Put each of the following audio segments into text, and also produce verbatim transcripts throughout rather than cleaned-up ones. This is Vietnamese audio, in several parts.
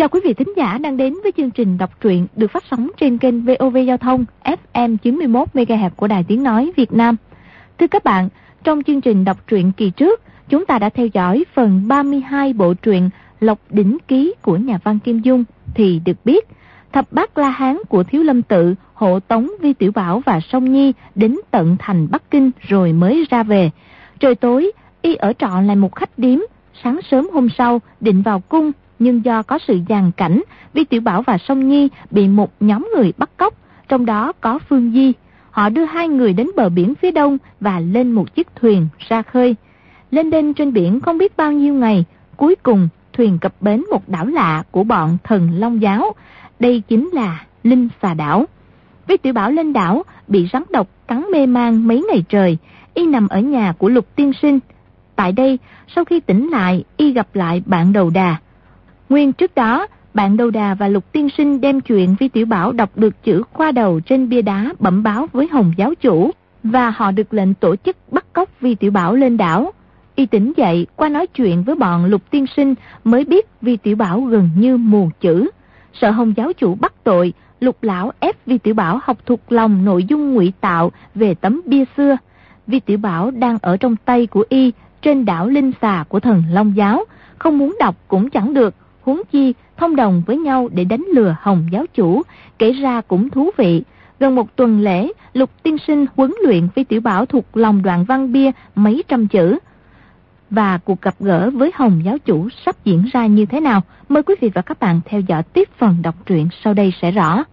Chào quý vị thính giả đang đến với chương trình đọc truyện được phát sóng trên kênh vê o vê Giao thông ép em chín mươi mốt mê ga héc của Đài Tiếng Nói Việt Nam. Thưa các bạn, trong chương trình đọc truyện kỳ trước, chúng ta đã theo dõi phần ba mươi hai bộ truyện Lộc Đỉnh Ký của nhà văn Kim Dung. Thì được biết, thập bát La Hán của Thiếu Lâm Tự hộ tống Vi Tiểu Bảo và Song Nhi đến tận thành Bắc Kinh rồi mới ra về. Trời tối, y ở trọ lại một khách điếm. Sáng sớm hôm sau định vào cung, nhưng do có sự giằng cảnh, Vi Tiểu Bảo và Song Nhi bị một nhóm người bắt cóc, trong đó có Phương Di. Họ đưa hai người đến bờ biển phía đông và lên một chiếc thuyền ra khơi. Lên đên trên biển không biết bao nhiêu ngày, cuối cùng thuyền cập bến một đảo lạ của bọn Thần Long Giáo. Đây chính là Linh Xà Đảo. Vi Tiểu Bảo lên đảo bị rắn độc cắn mê man mấy ngày trời, y nằm ở nhà của Lục Tiên Sinh. Tại đây, sau khi tỉnh lại, y gặp lại bạn Đầu Đà. Nguyên trước đó, bạn Đầu Đà và Lục Tiên Sinh đem chuyện Vi Tiểu Bảo đọc được chữ khoa đầu trên bia đá bẩm báo với Hồng giáo chủ, và họ được lệnh tổ chức bắt cóc Vi Tiểu Bảo lên đảo. Y tỉnh dậy, qua nói chuyện với bọn Lục Tiên Sinh mới biết Vi Tiểu Bảo gần như mù chữ. Sợ Hồng giáo chủ bắt tội, Lục lão ép Vi Tiểu Bảo học thuộc lòng nội dung ngụy tạo về tấm bia xưa. Vi Tiểu Bảo đang ở trong tay của y trên đảo Linh Xà của Thần Long Giáo, không muốn đọc cũng chẳng được, huống chi thông đồng với nhau để đánh lừa Hồng giáo chủ, kể ra cũng thú vị. Gần một tuần lễ, Lục Tiên Sinh huấn luyện Vi Tiểu Bảo thuộc lòng đoạn văn bia mấy trăm chữ. Và cuộc gặp gỡ với Hồng giáo chủ sắp diễn ra như thế nào? Mời quý vị và các bạn theo dõi tiếp phần đọc truyện sau đây sẽ rõ.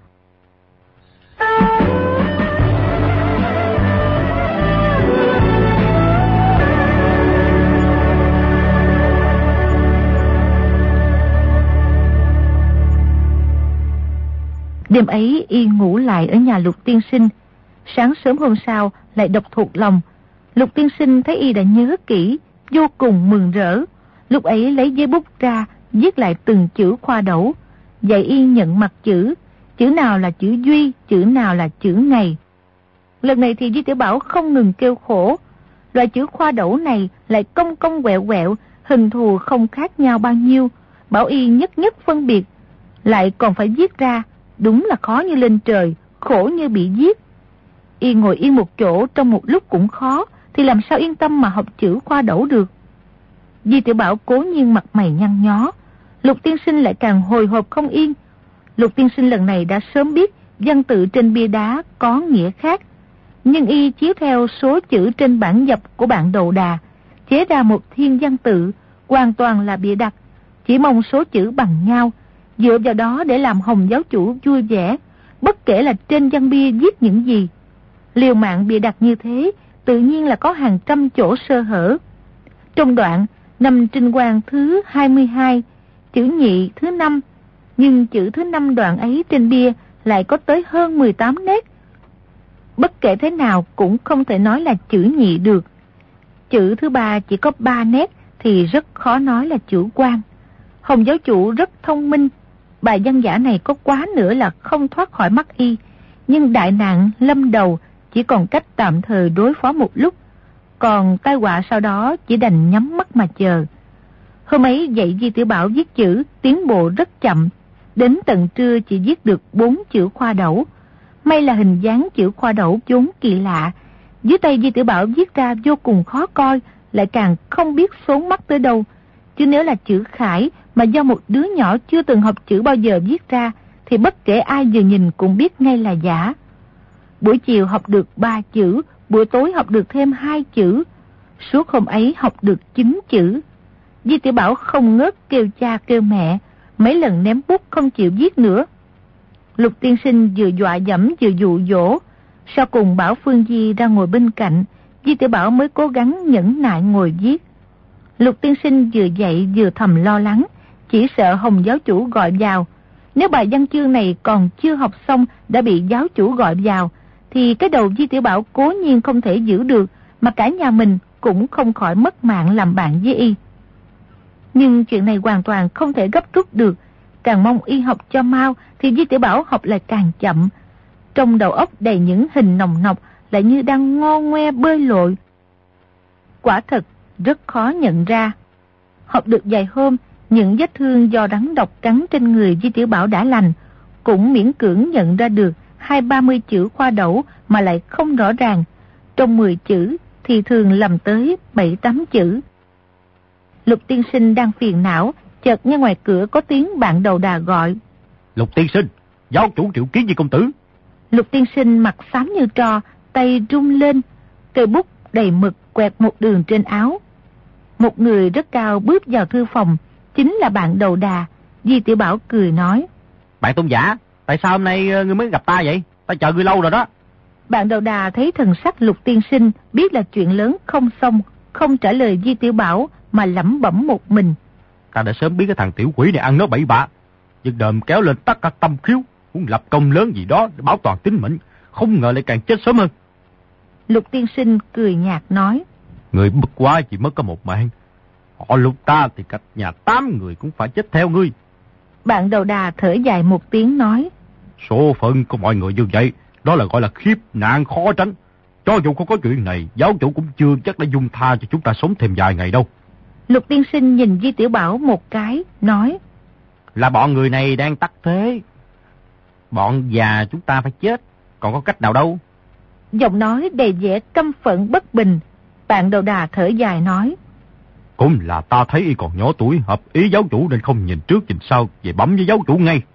Đêm ấy y ngủ lại ở nhà Lục Tiên Sinh. Sáng sớm hôm sau lại đọc thuộc lòng. Lục Tiên Sinh thấy y đã nhớ kỹ, vô cùng mừng rỡ. Lúc ấy lấy giấy bút ra, viết lại từng chữ khoa đẩu, dạy y nhận mặt chữ, chữ nào là chữ duy, chữ nào là chữ ngày. Lần này thì Vi Tiểu Bảo không ngừng kêu khổ. Loại chữ khoa đẩu này lại cong cong quẹo quẹo, hình thù không khác nhau bao nhiêu, bảo y nhất nhất phân biệt, lại còn phải viết ra, đúng là khó như lên trời, khổ như bị giết. Y ngồi yên một chỗ trong một lúc cũng khó, thì làm sao yên tâm mà học chữ khoa đẩu được. Vi Tiểu Bảo cố nhiên mặt mày nhăn nhó, Lục Tiên Sinh lại càng hồi hộp không yên. Lục Tiên Sinh lần này đã sớm biết văn tự trên bia đá có nghĩa khác, nhưng y chiếu theo số chữ trên bản dập của bạn Đầu Đà, chế ra một thiên văn tự, hoàn toàn là bịa đặt, chỉ mong số chữ bằng nhau, dựa vào đó để làm Hồng giáo chủ vui vẻ, bất kể là trên văn bia viết những gì. Liều mạng bịa đặt như thế, tự nhiên là có hàng trăm chỗ sơ hở. Trong đoạn năm Trinh Quang thứ hai mươi hai, chữ nhị thứ năm, nhưng chữ thứ năm đoạn ấy trên bia lại có tới hơn mười tám nét. Bất kể thế nào cũng không thể nói là chữ nhị được. Chữ thứ ba chỉ có ba nét thì rất khó nói là chữ Quang. Hồng giáo chủ rất thông minh, bài văn giả này có quá nữa là không thoát khỏi mắt y, nhưng đại nạn lâm đầu, chỉ còn cách tạm thời đối phó một lúc, còn tai họa sau đó chỉ đành nhắm mắt mà chờ. Hôm ấy dạy Vi Tiểu Bảo viết chữ, tiến bộ rất chậm, đến tận trưa chỉ viết được bốn chữ khoa đẩu. May là hình dáng chữ khoa đẩu vốn kỳ lạ, dưới tay Vi Tiểu Bảo viết ra vô cùng khó coi, lại càng không biết xốn mắt tới đâu. Chứ nếu là chữ khải mà do một đứa nhỏ chưa từng học chữ bao giờ viết ra, thì bất kể ai vừa nhìn cũng biết ngay là giả. Buổi chiều học được ba chữ, buổi tối học được thêm hai chữ. Suốt hôm ấy học được chín chữ. Vi Tiểu Bảo không ngớt kêu cha kêu mẹ, mấy lần ném bút không chịu viết nữa. Lục Tiên Sinh vừa dọa dẫm vừa dụ dỗ, sau cùng bảo Phương Di ra ngồi bên cạnh, Vi Tiểu Bảo mới cố gắng nhẫn nại ngồi viết. Lục Tiên Sinh vừa dạy vừa thầm lo lắng, chỉ sợ Hồng giáo chủ gọi vào. Nếu bài văn chương này còn chưa học xong đã bị giáo chủ gọi vào, thì cái đầu Vi Tiểu Bảo cố nhiên không thể giữ được, mà cả nhà mình cũng không khỏi mất mạng làm bạn với y. Nhưng chuyện này hoàn toàn không thể gấp rút được, càng mong y học cho mau thì Vi Tiểu Bảo học lại càng chậm. Trong đầu óc đầy những hình nồng nọc, lại như đang ngo ngoe bơi lội. Quả thật rất khó nhận ra. Học được vài hôm, Những vết thương do rắn độc cắn trên người Di Tiểu Bảo đã lành, cũng miễn cưỡng nhận ra được hai ba mươi chữ khoa đẩu mà lại không rõ ràng. Trong mười chữ thì thường lầm tới bảy tám chữ. Lục tiên sinh đang phiền não, chợt nghe ngoài cửa có tiếng bạn đầu đà gọi. Lục tiên sinh, giáo chủ triệu kiến với công tử. Lục tiên sinh mặt xám như tro, tay rung lên, cây bút đầy mực quẹt một đường trên áo. Một người rất cao bước vào thư phòng, chính là bạn đầu đà. Di Tiểu Bảo cười nói. Bạn Tôn giả, tại sao hôm nay ngươi mới gặp ta vậy? Ta chờ ngươi lâu rồi đó. Bạn đầu đà thấy thần sắc Lục tiên sinh, biết là chuyện lớn không xong, không trả lời Di Tiểu Bảo mà lẩm bẩm một mình. Ta đã sớm biết cái thằng tiểu quỷ này ăn nói bậy bạ, giật đờm kéo lên tất cả tâm khiếu, muốn lập công lớn gì đó để bảo toàn tính mệnh, không ngờ lại càng chết sớm hơn. Lục tiên sinh cười nhạt nói. Người bất quá chỉ mất có một mạng, họ Lục ta thì cách nhà tám người cũng phải chết theo ngươi. Bạn đầu đà thở dài một tiếng nói. Số phận của mọi người như vậy, đó là gọi là khiếp nạn khó tránh. Cho dù không có chuyện này, giáo chủ cũng chưa chắc đã dung tha cho chúng ta sống thêm vài ngày đâu. Lục tiên sinh nhìn Di Tiểu Bảo một cái, nói. Là bọn người này đang tắc thế. Bọn già chúng ta phải chết, còn có cách nào đâu. Giọng nói đầy vẻ căm phẫn bất bình. Bạn đầu đà thở dài nói. Cũng là ta thấy y còn nhỏ tuổi, hợp ý giáo chủ nên không nhìn trước nhìn sau, về bấm với giáo chủ ngay.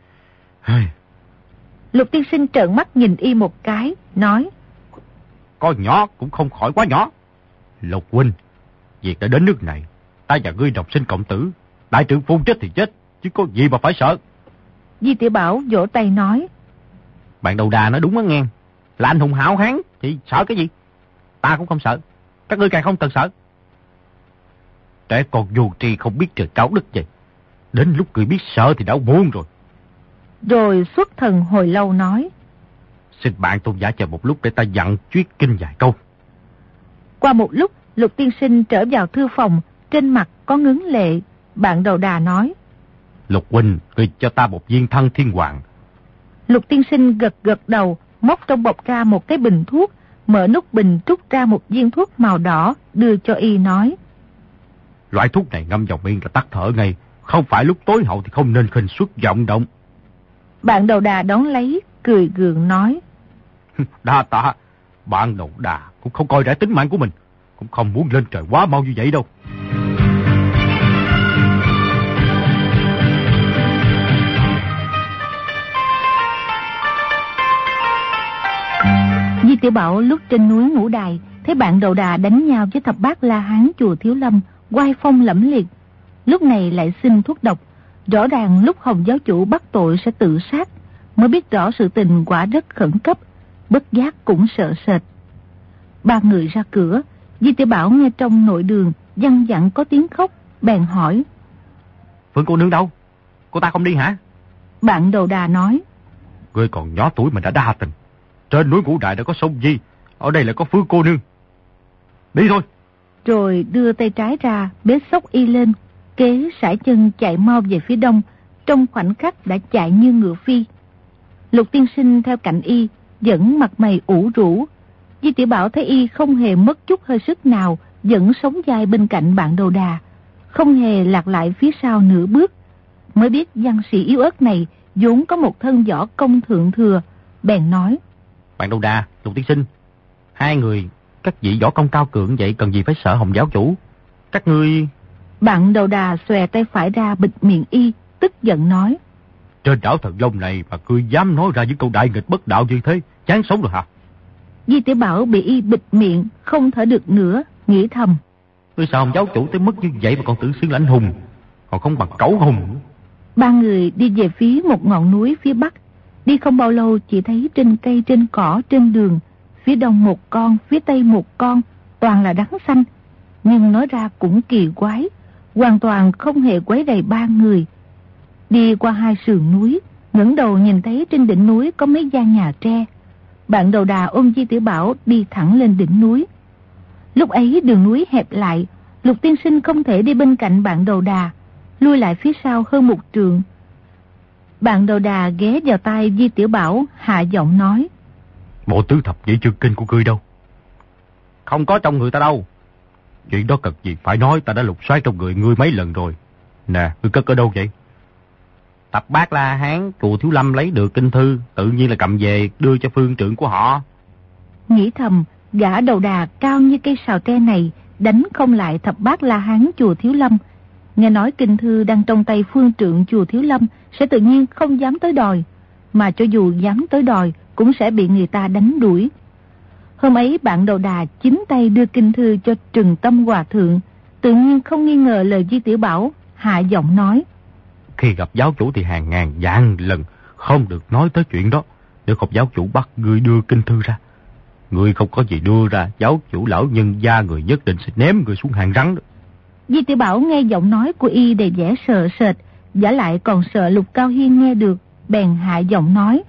Lục tiên sinh trợn mắt nhìn y một cái, nói. Có nhỏ cũng không khỏi quá nhỏ. Lục huynh, việc đã đến nước này, ta và ngươi đồng sinh cộng tử, đại trưởng phu chết thì chết, chứ có gì mà phải sợ. Di Tiểu Bảo vỗ tay nói. Bạn đầu đà nói đúng á nghe, là anh hùng hảo hán thì sợ cái gì? Ta cũng không sợ, các ngươi càng không cần sợ. Trẻ con vô tri không biết trời cao đất vậy, đến lúc người biết sợ thì đã muộn rồi. Rồi xuất thần hồi lâu nói. Xin bạn tôn giả chờ một lúc để ta dặn chuyết kinh vài câu. Qua một lúc, Lục tiên sinh trở vào thư phòng, trên mặt có ngấn lệ. Bạn đầu đà nói. Lục huynh, ngươi cho ta một viên thân thiên hoàng. Lục tiên sinh gật gật đầu, móc trong bọc ra một cái bình thuốc, mở nút bình trút ra một viên thuốc màu đỏ, đưa cho y nói. Loại thuốc này ngâm vào miệng là tắt thở ngay, không phải lúc tối hậu thì không nên khinh suất vọng động. Bạn đầu đà đón lấy, cười gượng nói. Đa tạ, bạn đầu đà cũng không coi rẻ tính mạng của mình, cũng không muốn lên trời quá mau như vậy đâu. Di Tiểu Bảo lúc trên núi Ngũ Đài, thấy bạn đầu đà đánh nhau với thập bát La Hán chùa Thiếu Lâm, oai phong lẫm liệt. Lúc này lại xin thuốc độc, rõ ràng lúc Hồng giáo chủ bắt tội sẽ tự sát, mới biết rõ sự tình quả rất khẩn cấp, bất giác cũng sợ sệt. Ba người ra cửa, Di Tiểu Bảo nghe trong nội đường văng vẳng có tiếng khóc, bèn hỏi. Phương cô nương đâu? Cô ta không đi hả? Bạn đầu đà nói. Ngươi còn nhỏ tuổi mà đã đa tình. Trên núi Ngũ Đại đã có sông Di, ở đây lại có Phương cô nương. Đi thôi. Rồi đưa tay trái ra, bế xốc y lên, kế sải chân chạy mau về phía đông, trong khoảnh khắc đã chạy như ngựa phi. Lục tiên sinh theo cạnh y, vẫn mặt mày ủ rũ. Di Tiểu Bảo thấy y không hề mất chút hơi sức nào, vẫn sống dai bên cạnh bạn đầu đà, không hề lạc lại phía sau nửa bước. Mới biết văn sĩ yếu ớt này vốn có một thân võ công thượng thừa, bèn nói. Bạn đầu đà, Lục tiên sinh, hai người các vị võ công cao cường vậy cần gì phải sợ Hồng giáo chủ? Các ngươi... Bạn đầu đà xòe tay phải ra bịt miệng y, tức giận nói. Trên đảo Thần Long này mà ngươi dám nói ra những câu đại nghịch bất đạo như thế, chán sống rồi hả? Di Tiểu Bảo bị y bịt miệng, không thở được nữa, nghĩ thầm. Ngươi sao Hồng giáo chủ tới mức như vậy mà còn tự xưng là anh hùng, còn không bằng cẩu hùng. Ba người đi về phía một ngọn núi phía bắc. Đi không bao lâu chỉ thấy trên cây trên cỏ trên đường, phía đông một con, phía tây một con, toàn là rắn xanh. Nhưng nói ra cũng kỳ quái, hoàn toàn không hề quấy rầy ba người. Đi qua hai sườn núi, ngẩng đầu nhìn thấy trên đỉnh núi có mấy gian nhà tre. Bạn đầu đà ôm Di Tiểu Bảo đi thẳng lên đỉnh núi. Lúc ấy đường núi hẹp lại, Lục tiên sinh không thể đi bên cạnh bạn đầu đà, lui lại phía sau hơn một trượng. Bạn đầu đà ghé vào tai Di Tiểu Bảo, hạ giọng nói. Bộ tứ thập nhị chương kinh của ngươi đâu? Không có trong người ta đâu. Chuyện đó cần gì phải nói, ta đã lục soát trong người ngươi mấy lần rồi. Nè, ngươi cất ở đâu vậy? Thập bát La Hán chùa Thiếu Lâm lấy được kinh thư, tự nhiên là cầm về đưa cho phương trượng của họ. Nghĩ thầm, gã đầu đà cao như cây sào tre này đánh không lại thập bát La Hán chùa Thiếu Lâm. Nghe nói kinh thư đang trong tay phương trượng chùa Thiếu Lâm sẽ tự nhiên không dám tới đòi, mà cho dù dám tới đòi cũng sẽ bị người ta đánh đuổi. Hôm ấy bạn đầu đà chính tay đưa kinh thư cho Trừng Tâm Hòa Thượng, tự nhiên không nghi ngờ lời Di Tiểu Bảo, hạ giọng nói: Khi gặp giáo chủ thì hàng ngàn vạn lần không được nói tới chuyện đó. Nếu không giáo chủ bắt người đưa kinh thư ra, người không có gì đưa ra, giáo chủ lão nhân gia người nhất định sẽ ném người xuống hàng rắn đó. Di Tiểu Bảo nghe giọng nói của y đầy vẻ sợ sệt, giả lại còn sợ Lục Cao Hiên nghe được, bèn hạ giọng nói: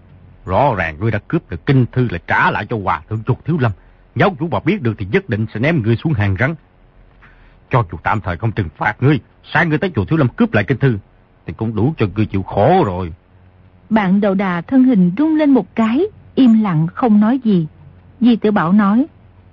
Rõ ràng ngươi đã cướp được kinh thư, lại trả lại cho Hòa Thượng chùa Thiếu Lâm. Giáo chủ mà biết được thì nhất định sẽ ném ngươi xuống hàng rắn. Cho dù tạm thời không trừng phạt ngươi, sai ngươi tới chùa Thiếu Lâm cướp lại kinh thư thì cũng đủ cho ngươi chịu khổ rồi. Bạn đầu đà thân hình rung lên một cái, im lặng không nói gì. Di Tiểu Bảo nói: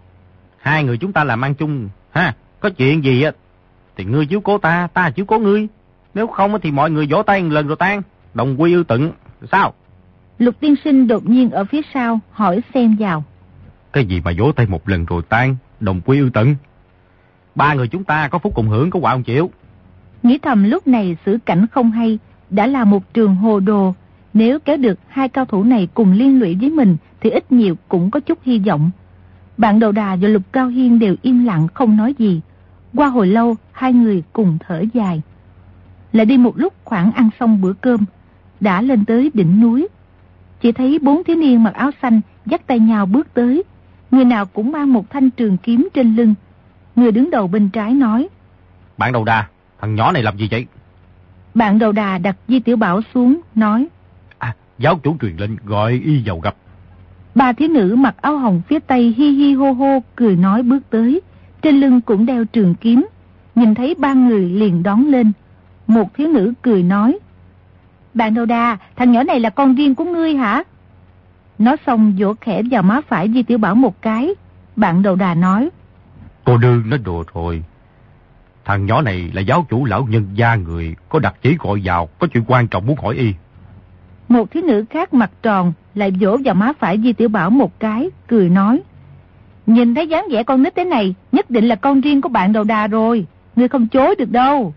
Hai người chúng ta làm ăn chung ha, có chuyện gì á thì ngươi chiếu cố ta, ta chiếu cố ngươi. Nếu không thì mọi người vỗ tay một lần rồi tan, đồng quy ư tận. Sao? Lục tiên sinh đột nhiên ở phía sau hỏi xen vào: Cái gì mà vỗ tay một lần rồi tan, đồng quy ư tận? Ba người chúng ta có phúc cùng hưởng, có quả không chịu? Nghĩ thầm lúc này xử cảnh không hay, đã là một trường hồ đồ. Nếu kéo được hai cao thủ này cùng liên lụy với mình thì ít nhiều cũng có chút hy vọng. Bạn đầu đà và Lục Cao Hiên đều im lặng không nói gì. Qua hồi lâu hai người cùng thở dài. Lại đi một lúc khoảng ăn xong bữa cơm, đã lên tới đỉnh núi. Chỉ thấy bốn thiếu niên mặc áo xanh dắt tay nhau bước tới, người nào cũng mang một thanh trường kiếm trên lưng. Người đứng đầu bên trái nói: Bạn đầu đà, thằng nhỏ này làm gì vậy? Bạn đầu đà đặt Di Tiểu Bảo xuống, nói: À, giáo chủ truyền lệnh gọi y vào gặp. Ba thiếu nữ mặc áo hồng phía tây hi hi hô hô cười nói bước tới, trên lưng cũng đeo trường kiếm. Nhìn thấy ba người liền đón lên. Một thiếu nữ cười nói: Bạn đầu đà, thằng nhỏ này là con riêng của ngươi hả? Nói xong vỗ khẽ vào má phải Di Tiểu Bảo một cái. Bạn đầu đà nói: Cô đương nói đùa rồi. Thằng nhỏ này là giáo chủ lão nhân gia người, có đặc chỉ gọi vào, có chuyện quan trọng muốn hỏi y. Một thiếu nữ khác mặt tròn lại vỗ vào má phải Di Tiểu Bảo một cái, cười nói: Nhìn thấy dáng vẻ con nít thế này, nhất định là con riêng của bạn đầu đà rồi, ngươi không chối được đâu.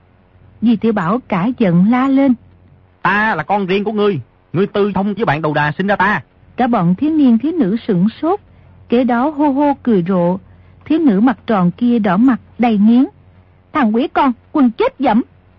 Di Tiểu Bảo cả giận la lên: Ta là con riêng của ngươi, ngươi tư thông với bạn đầu đà sinh ra ta. Cả bọn thiếu niên thiếu nữ sửng sốt, kế đó hô hô cười rộ. Thiếu nữ mặt tròn kia đỏ mặt đầy nghiến: Thằng quỷ con, quần chết dẫm!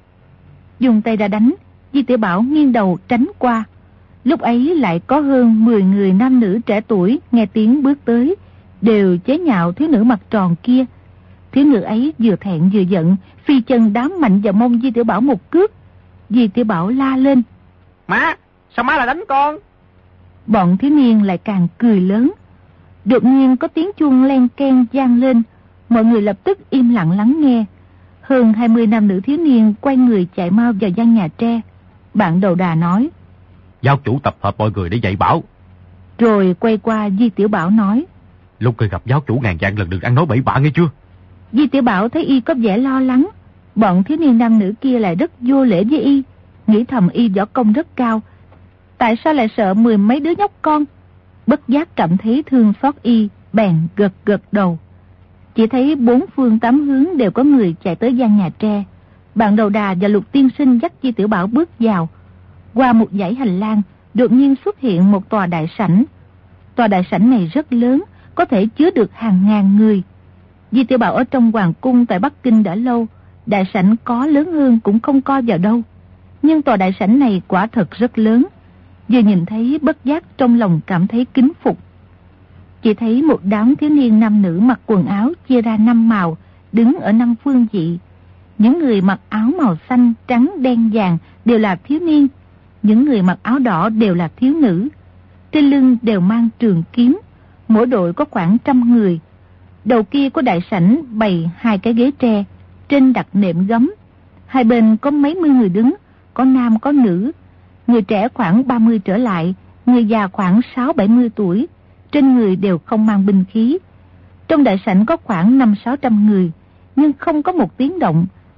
Dùng tay ra đánh. Di Tiểu Bảo nghiêng đầu tránh qua. Lúc ấy lại có hơn mười người nam nữ trẻ tuổi nghe tiếng bước tới, đều chế nhạo thiếu nữ mặt tròn kia. Thiếu nữ ấy vừa thẹn vừa giận, phi chân đá mạnh vào mông Di Tiểu Bảo một cước. Di Tiểu Bảo la lên: Má, sao má lại đánh con? Bọn thiếu niên lại càng cười lớn. Đột nhiên có tiếng chuông len keng vang lên, mọi người lập tức im lặng lắng nghe. Hơn hai mươi nam nữ thiếu niên quay người chạy mau vào gian nhà tre. Bạn đầu đà nói: Giáo chủ tập hợp mọi người để dạy bảo. Rồi quay qua Di Tiểu Bảo nói: Lúc khi gặp giáo chủ ngàn vạn lần đừng ăn nói bậy bạ nghe chưa? Di Tiểu Bảo thấy y có vẻ lo lắng. Bọn thiếu niên nam nữ kia lại rất vô lễ với y, nghĩ thầm y võ công rất cao, tại sao lại sợ mười mấy đứa nhóc con. Bất giác cảm thấy thương xót y, bèn gật gật đầu. Chỉ thấy bốn phương tám hướng đều có người chạy tới gian nhà tre. Bạn đầu đà và Lục tiên sinh dắt Di Tiểu Bảo bước vào. Qua một dãy hành lang, đột nhiên xuất hiện một tòa đại sảnh. Tòa đại sảnh này rất lớn, có thể chứa được hàng ngàn người. Di Tiểu Bảo ở trong hoàng cung tại Bắc Kinh đã lâu, đại sảnh có lớn hơn cũng không coi vào đâu. Nhưng tòa đại sảnh này quả thật rất lớn. Vừa nhìn thấy bất giác trong lòng cảm thấy kính phục. Chỉ thấy một đám thiếu niên nam nữ mặc quần áo chia ra năm màu, đứng ở năm phương vị. Những người mặc áo màu xanh, trắng, đen, vàng đều là thiếu niên. Những người mặc áo đỏ đều là thiếu nữ. Trên lưng đều mang trường kiếm. Mỗi đội có khoảng trăm người. Đầu kia có đại sảnh bày hai cái ghế tre, trên đặt nệm gấm. Hai bên có mấy mươi người đứng, có nam có nữ. Người trẻ khoảng ba mươi trở lại, người già khoảng sáu bảy mươi tuổi. Trên người đều không mang binh khí. Trong đại sảnh có khoảng năm sáu trăm người, nhưng không có một tiếng động.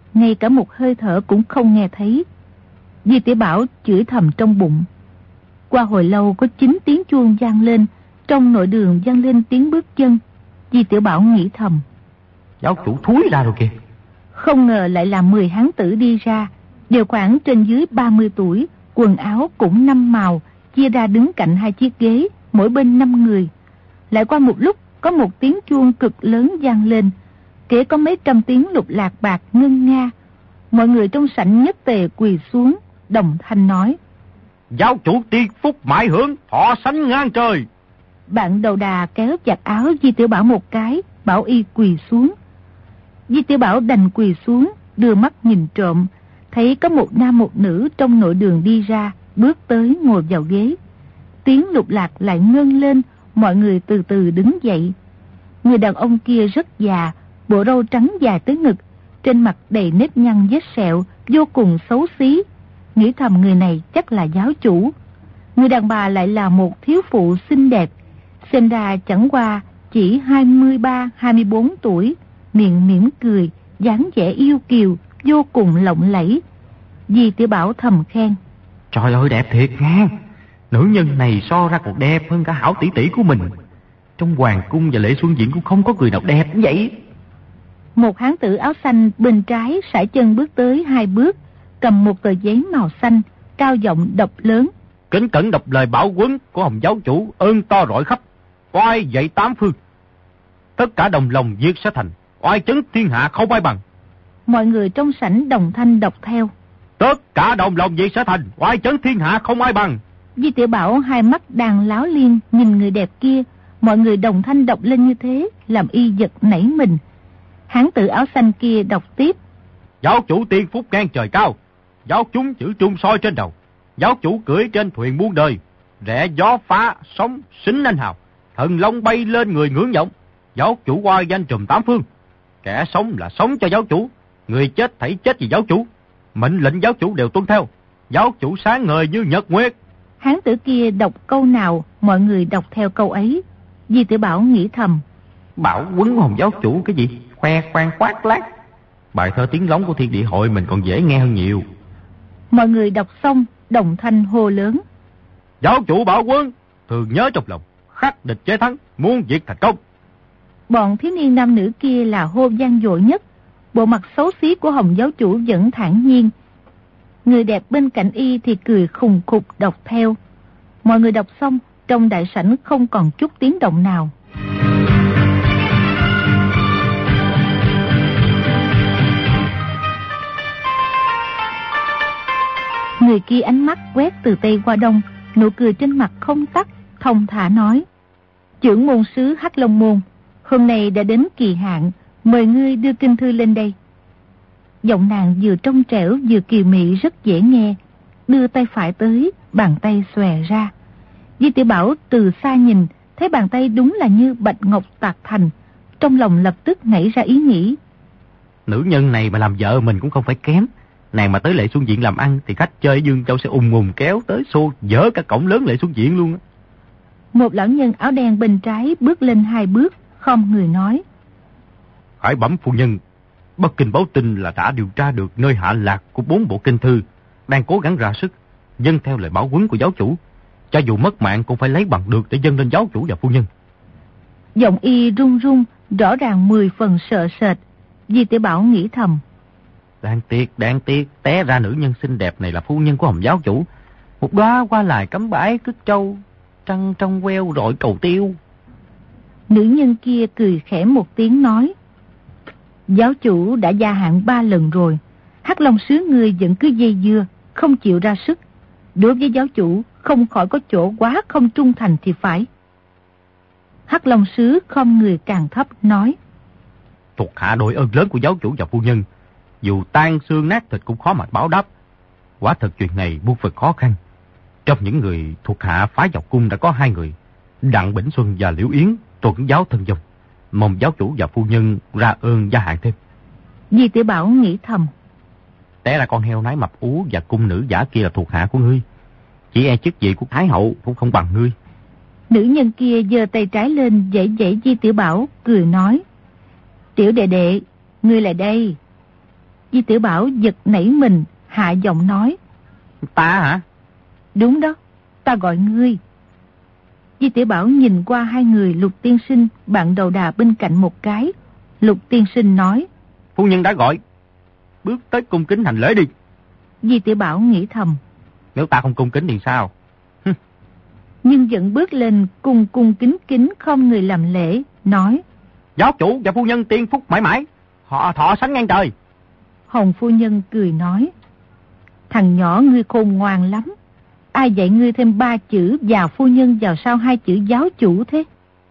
ngay cả một hơi thở cũng không nghe thấy. Di Tiểu Bảo chửi thầm trong bụng. Qua hồi lâu có chín tiếng chuông vang lên, trong nội đường vang lên tiếng bước chân. Di Tiểu Bảo nghĩ thầm, giáo chủ thúi ra rồi kìa. Không ngờ lại là mười hán tử đi ra, đều khoảng trên dưới ba mươi tuổi, quần áo cũng năm màu, chia ra đứng cạnh hai chiếc ghế, mỗi bên năm người. Lại qua một lúc, có một tiếng chuông cực lớn vang lên, kể có mấy trăm tiếng lục lạc bạc ngân nga. Mọi người trong sảnh nhất tề quỳ xuống, đồng thanh nói, giáo chủ tiên phúc mãi hưởng, thọ sánh ngang trời. Bạn đầu đà kéo chặt áo Di Tiểu Bảo một cái, bảo y quỳ xuống. Di Tiểu Bảo đành quỳ xuống, đưa mắt nhìn trộm, thấy có một nam một nữ trong nội đường đi ra, bước tới ngồi vào ghế. Tiếng lục lạc lại ngân lên, mọi người từ từ đứng dậy. Người đàn ông kia rất già, bộ râu trắng dài tới ngực, trên mặt đầy nếp nhăn vết sẹo, vô cùng xấu xí. Nghĩ thầm người này chắc là giáo chủ. Người đàn bà lại là một thiếu phụ xinh đẹp, xem ra chẳng qua chỉ hai mươi ba hai mươi bốn tuổi, miệng mỉm cười, dáng vẻ yêu kiều, vô cùng lộng lẫy. Di Tiểu Bảo thầm khen, trời ơi đẹp thiệt nha, nữ nhân này so ra còn đẹp hơn cả Hảo tỷ tỷ của mình. Trong hoàng cung và lễ xuân diễn cũng không có người nào đẹp như vậy. Một hán tử áo xanh bên trái sải chân bước tới hai bước, cầm một tờ giấy màu xanh, cao giọng đọc lớn, kính cẩn đọc lời bảo huấn của Hồng giáo chủ, ơn to rọi khắp, oai dậy tám phương, tất cả đồng lòng việc sẽ thành, oai chấn thiên hạ không ai bằng. Mọi người trong sảnh đồng thanh đọc theo, tất cả đồng lòng việc sẽ thành, oai chấn thiên hạ không ai bằng. Di Tiểu Bảo hai mắt đang láo liên nhìn người đẹp kia, mọi người đồng thanh đọc lên như thế, làm y giật nảy mình. Hán tử áo xanh kia đọc tiếp, giáo chủ tiên phúc ngang trời cao, giáo chúng chữ trung soi trên đầu, giáo chủ cưỡi trên thuyền muôn đời, rẽ gió phá sóng xính anh hào, thần long bay lên người ngưỡng vọng, giáo chủ oai danh trùm tám phương, kẻ sống là sống cho giáo chủ, người chết thảy chết vì giáo chủ, mệnh lệnh giáo chủ đều tuân theo, giáo chủ sáng ngời như nhật nguyệt. Hán tử kia đọc câu nào, mọi người đọc theo câu ấy. Di Tiểu Bảo nghĩ thầm, bảo huấn Hồng giáo chủ cái gì khoe khoang khoác lác, bài thơ tiếng lóng của Thiên Địa Hội mình còn dễ nghe hơn nhiều. Mọi người đọc xong đồng thanh hô lớn, giáo chủ bảo huấn, thường nhớ trong lòng, khắc địch chế thắng, muôn việc thành công. Bọn thiếu niên nam nữ kia là hô vang dội nhất, bộ mặt xấu xí của Hồng giáo chủ vẫn thản nhiên. Người đẹp bên cạnh y thì cười khùng khục đọc theo. Mọi người đọc xong, trong đại sảnh không còn chút tiếng động nào. Người kia ánh mắt quét từ Tây qua Đông, nụ cười trên mặt không tắt, thông thả nói, trưởng môn sứ Hắc Long Môn, hôm nay đã đến kỳ hạn, mời ngươi đưa kinh thư lên đây. Giọng nàng vừa trong trẻo vừa kiều mị rất dễ nghe, đưa tay phải tới, bàn tay xòe ra. Di Tiểu Bảo từ xa nhìn, thấy bàn tay đúng là như bạch ngọc tạc thành, trong lòng lập tức nảy ra ý nghĩ, nữ nhân này mà làm vợ mình cũng không phải kém. Nàng mà tới Lệ Xuân Viện làm ăn thì khách chơi Dương Châu sẽ ùn ùn kéo tới xô dỡ cả cổng lớn Lệ Xuân Viện luôn á. Một lão nhân áo đen bên trái bước lên hai bước, khom người nói, Khải bẩm phu nhân, Bắc Kinh báo tin là đã điều tra được nơi hạ lạc của bốn bộ kinh thư, đang cố gắng ra sức dâng theo lời bảo huấn của giáo chủ, cho dù mất mạng cũng phải lấy bằng được để dâng lên giáo chủ và phu nhân. Giọng y run run, rõ ràng mười phần sợ sệt. Di Tiểu Bảo nghĩ thầm, đáng tiếc, đáng tiếc, té ra nữ nhân xinh đẹp này là phu nhân của Hồng giáo chủ. Một đóa hoa lại cắm bãi cứt trâu, trăng trong queo rọi cầu tiêu. Nữ nhân kia cười khẽ một tiếng nói, giáo chủ đã gia hạn ba lần rồi, Hắc Long sứ ngươi vẫn cứ dây dưa, không chịu ra sức. Đối với giáo chủ không khỏi có chỗ quá không trung thành thì phải. Hắc Long sứ khom người càng thấp nói, thuộc hạ đội ơn lớn của giáo chủ và phu nhân, dù tan xương nát thịt cũng khó mà báo đáp. Quả thật chuyện này muôn phần khó khăn. Trong những người thuộc hạ phái vào cung đã có hai người, Đặng Bỉnh Xuân và Liễu Yến, tuần giáo thân dòng, mong giáo chủ và phu nhân ra ơn gia hạn thêm. Di Tiểu Bảo nghĩ thầm, té là con heo nái mập ú và cung nữ giả kia là thuộc hạ của ngươi, chỉ e chức vị của Thái hậu cũng không bằng ngươi. Nữ nhân kia giơ tay trái lên dãy dãy Di Tiểu Bảo, cười nói, tiểu đệ đệ, ngươi lại đây. Di Tiểu Bảo giật nảy mình, hạ giọng nói. Ta hả? Đúng đó, ta gọi ngươi. Di Tiểu Bảo nhìn qua hai người Lục tiên sinh, bạn đầu đà bên cạnh một cái. Lục tiên sinh nói. Phu nhân đã gọi, bước tới cung kính hành lễ đi. Di Tiểu Bảo nghĩ thầm. Nếu ta không cung kính thì sao? Nhưng vẫn bước lên cung cung kính kính không người làm lễ, nói. Giáo chủ và phu nhân tiên phúc mãi mãi, họ thọ sánh ngang trời. Hồng phu nhân cười nói. Thằng nhỏ ngươi khôn ngoan lắm. Ai dạy ngươi thêm ba chữ già phu nhân vào sau hai chữ giáo chủ thế?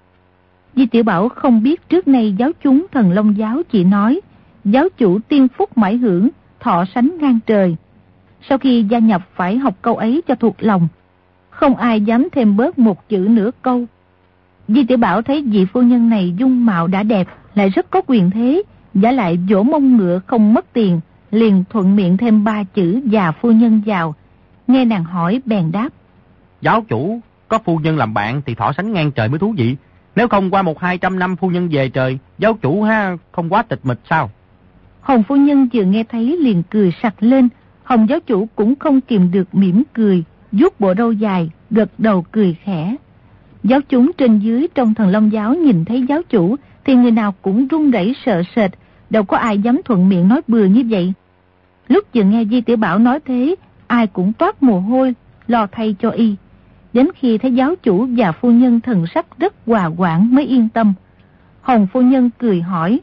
Di Tiểu Bảo không biết trước nay giáo chúng Thần Long giáo chỉ nói giáo chủ tiên phúc mãi hưởng, thọ sánh ngang trời. Sau khi gia nhập phải học câu ấy cho thuộc lòng, không ai dám thêm bớt một chữ nửa câu. Di Tiểu Bảo thấy vị phu nhân này dung mạo đã đẹp, lại rất có quyền thế, giả lại vỗ mông ngựa không mất tiền, liền thuận miệng thêm ba chữ già phu nhân vào. Nghe nàng hỏi bèn đáp. Giáo chủ có phu nhân làm bạn thì thọ sánh ngang trời mới thú vị. Nếu không qua một hai trăm năm phu nhân về trời, giáo chủ ha không quá tịch mịch sao? Hồng phu nhân vừa nghe thấy liền cười sặc lên. Hồng giáo chủ cũng không kìm được mỉm cười, vuốt bộ râu dài, gật đầu cười khẽ. Giáo chúng trên dưới trong Thần Long giáo nhìn thấy giáo chủ thì người nào cũng run rẩy sợ sệt, đâu có ai dám thuận miệng nói bừa như vậy. Lúc vừa nghe Di Tiểu Bảo nói thế, ai cũng toát mồ hôi, lo thay cho y. Đến khi thấy giáo chủ và phu nhân thần sắc rất hòa quảng mới yên tâm. Hồng phu nhân cười hỏi.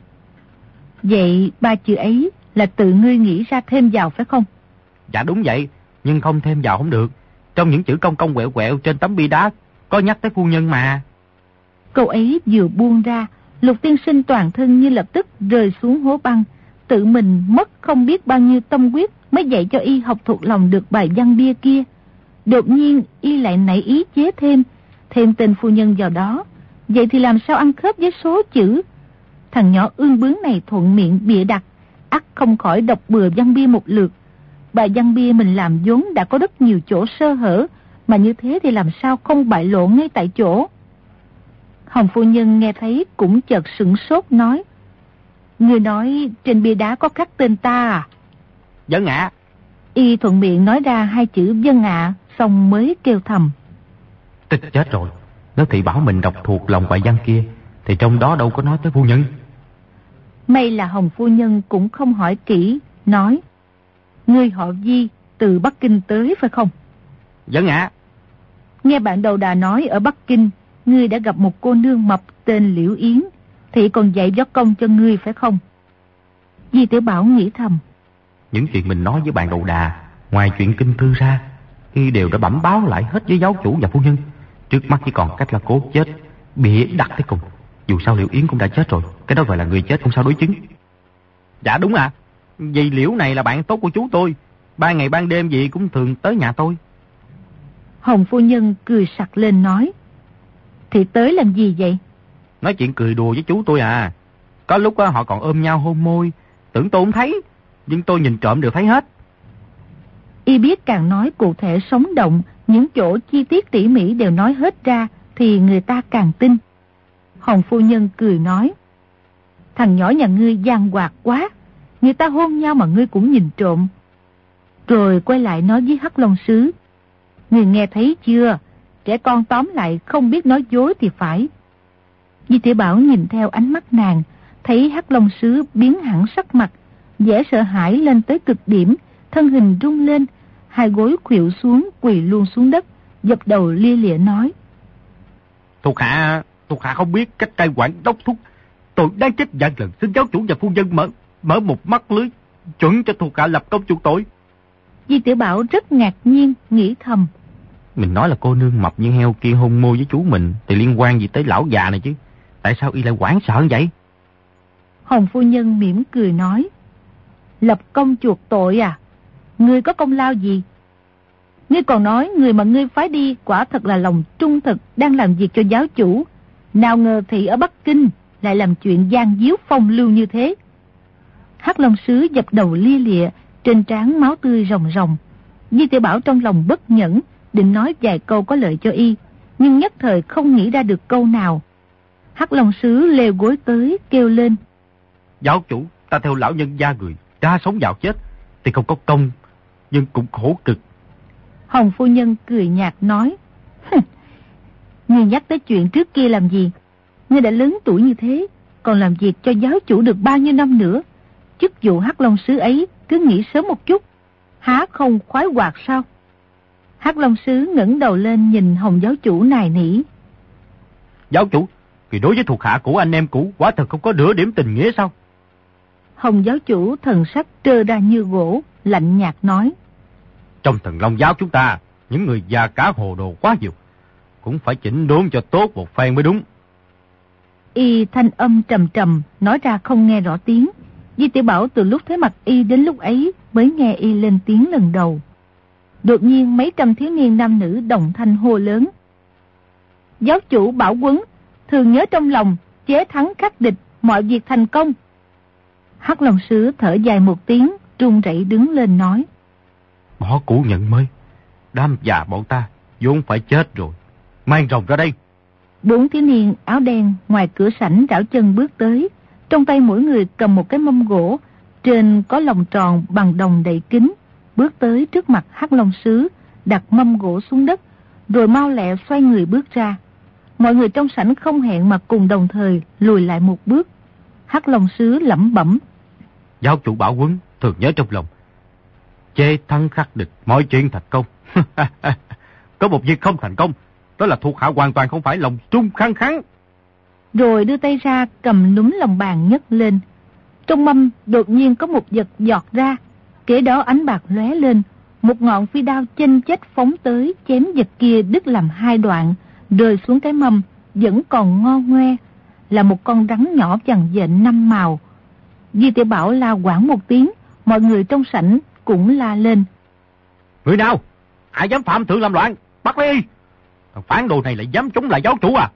Vậy ba chữ ấy là tự ngươi nghĩ ra thêm vào phải không? Dạ đúng vậy, nhưng không thêm vào không được. Trong những chữ cong cong quẹo quẹo trên tấm bia đá có nhắc tới phu nhân mà. Câu ấy vừa buông ra, Lục tiên sinh toàn thân như lập tức rơi xuống hố băng. Tự mình mất không biết bao nhiêu tâm huyết mới dạy cho y học thuộc lòng được bài văn bia kia. Đột nhiên y lại nảy ý chế thêm, thêm tên phu nhân vào đó. Vậy thì làm sao ăn khớp với số chữ? Thằng nhỏ ương bướng này thuận miệng bịa đặt, ắt không khỏi đọc bừa văn bia một lượt. Bài văn bia mình làm vốn đã có rất nhiều chỗ sơ hở, mà như thế thì làm sao không bại lộ ngay tại chỗ. Hồng phu nhân nghe thấy cũng chợt sửng sốt nói. Người nói trên bia đá có khắc tên ta à? Vâng ạ. Y thuận miệng nói ra hai chữ vâng ạ, xong mới kêu thầm. Tức chết rồi, nếu thị bảo mình đọc thuộc lòng bài văn kia thì trong đó đâu có nói tới phu nhân. May là Hồng phu nhân cũng không hỏi kỹ, nói. Ngươi họ Di, từ Bắc Kinh tới phải không? Vâng ạ. Nghe bạn đầu đà nói ở Bắc Kinh, ngươi đã gặp một cô nương mập tên Liễu Yến, thì còn dạy võ công cho ngươi phải không? Di Tiểu Bảo nghĩ thầm. Những chuyện mình nói với bạn đầu đà, ngoài chuyện kinh thư ra, y đều đã bẩm báo lại hết với giáo chủ và phu nhân. Trước mắt chỉ còn cách là cố chết, bịa đặt tới cùng. Dù sao Liễu Yến cũng đã chết rồi, cái đó gọi là người chết không sao đối chứng. Dạ đúng ạ. Vì Liễu này là bạn tốt của chú tôi, ban ngày ban đêm gì cũng thường tới nhà tôi. Hồng phu nhân cười sặc lên nói. Thì tới làm gì vậy? Nói chuyện cười đùa với chú tôi à. Có lúc đó, họ còn ôm nhau hôn môi, tưởng tôi không thấy, nhưng tôi nhìn trộm đều thấy hết. Y biết càng nói cụ thể sống động, những chỗ chi tiết tỉ mỉ đều nói hết ra, thì người ta càng tin. Hồng phu nhân cười nói. Thằng nhỏ nhà ngươi gian hoạt quá, người ta hôn nhau mà ngươi cũng nhìn trộm. Rồi quay lại nói với Hắc Long Sứ. Ngươi nghe thấy chưa? Trẻ con tóm lại không biết nói dối thì phải. Di Tiểu Bảo nhìn theo ánh mắt nàng, thấy Hắc Long Sứ biến hẳn sắc mặt, vẻ sợ hãi lên tới cực điểm, thân hình rung lên, hai gối khuỵu xuống, quỳ luôn xuống đất, dập đầu lia lịa nói. Thuộc hạ, thuộc hạ không biết cách cai quản đốc thúc. Tôi đang chết vạn lần xin giáo chủ và phu nhân mở mở một mắt lưới, chuẩn cho thuộc hạ lập công chuộc tội. Di Tiểu Bảo rất ngạc nhiên, nghĩ thầm. Mình nói là cô nương mập như heo kia hôn môi với chú mình thì liên quan gì tới lão già này chứ? Tại sao y lại hoảng sợ như vậy? Hồng phu nhân mỉm cười nói. Lập công chuộc tội à? Ngươi có công lao gì? Ngươi còn nói người mà ngươi phái đi quả thật là lòng trung thực, đang làm việc cho giáo chủ. Nào ngờ thị ở Bắc Kinh lại làm chuyện gian díu phong lưu như thế. Hắc Long Sứ dập đầu lia lịa, trên trán máu tươi ròng ròng. Di Tiểu Bảo trong lòng bất nhẫn, định nói vài câu có lợi cho y, nhưng nhất thời không nghĩ ra được câu nào. Hắc Long Sứ leo gối tới kêu lên. Giáo chủ, ta theo lão nhân gia người cha sống vào chết, thì không có công, nhưng cũng khổ cực. Hồng phu nhân cười nhạt nói, ngươi nhắc tới chuyện trước kia làm gì? Ngươi đã lớn tuổi như thế, còn làm việc cho giáo chủ được bao nhiêu năm nữa? Chức vụ Hắc Long Sứ ấy cứ nghĩ sớm một chút, há không khoái hoạt sao? Hắc Long Sứ ngẩng đầu lên nhìn Hồng giáo chủ nài nỉ. Giáo chủ, vì đối với thuộc hạ của anh em cũ, quả thật không có nửa điểm tình nghĩa sao? Hồng giáo chủ thần sắc trơ đa như gỗ, lạnh nhạt nói. Trong Thần Long giáo chúng ta, những người già cả hồ đồ quá nhiều, cũng phải chỉnh đốn cho tốt một phen mới đúng. Y thanh âm trầm trầm, nói ra không nghe rõ tiếng. Di Tiểu Bảo từ lúc thấy mặt Y đến lúc ấy mới nghe Y lên tiếng lần đầu. Đột nhiên mấy trăm thiếu niên nam nữ đồng thanh hô lớn. Giáo chủ Bảo Quấn, thường nhớ trong lòng, chế thắng khắc địch, mọi việc thành công. Hắc Long Sứ thở dài một tiếng, run rẩy đứng lên nói. Bỏ cũ nhận mới, đám già bọn ta vốn phải chết rồi, mang rồng ra đây. Bốn thiếu niên áo đen ngoài cửa sảnh rảo chân bước tới, trong tay mỗi người cầm một cái mâm gỗ, trên có lồng tròn bằng đồng đậy kính, bước tới trước mặt Hắc Long Sứ, đặt mâm gỗ xuống đất, rồi mau lẹ xoay người bước ra. Mọi người trong sảnh không hẹn mà cùng đồng thời lùi lại một bước. Hắc Long Sứ lẩm bẩm. Giáo chủ Bảo Quấn thường nhớ trong lòng, chế thắng khắc địch, mọi chuyện thành công. Có một việc không thành công, đó là thuộc hạ hoàn toàn không phải lòng trung khăng kháng. Rồi đưa tay ra cầm núm lòng bàn nhấc lên. Trong mâm đột nhiên có một vật giọt ra, kế đó ánh bạc lóe lên, một ngọn phi đao chênh chếch phóng tới, chém vật kia đứt làm hai đoạn, rơi xuống cái mâm, vẫn còn ngon ngoe, là một con rắn nhỏ vằn vện năm màu. Di Tiểu Bảo la quảng một tiếng, mọi người trong sảnh cũng la lên. Người nào? Ai dám phạm thượng làm loạn? Bắt đi! Thằng phản đồ này lại dám chống lại giáo chủ à?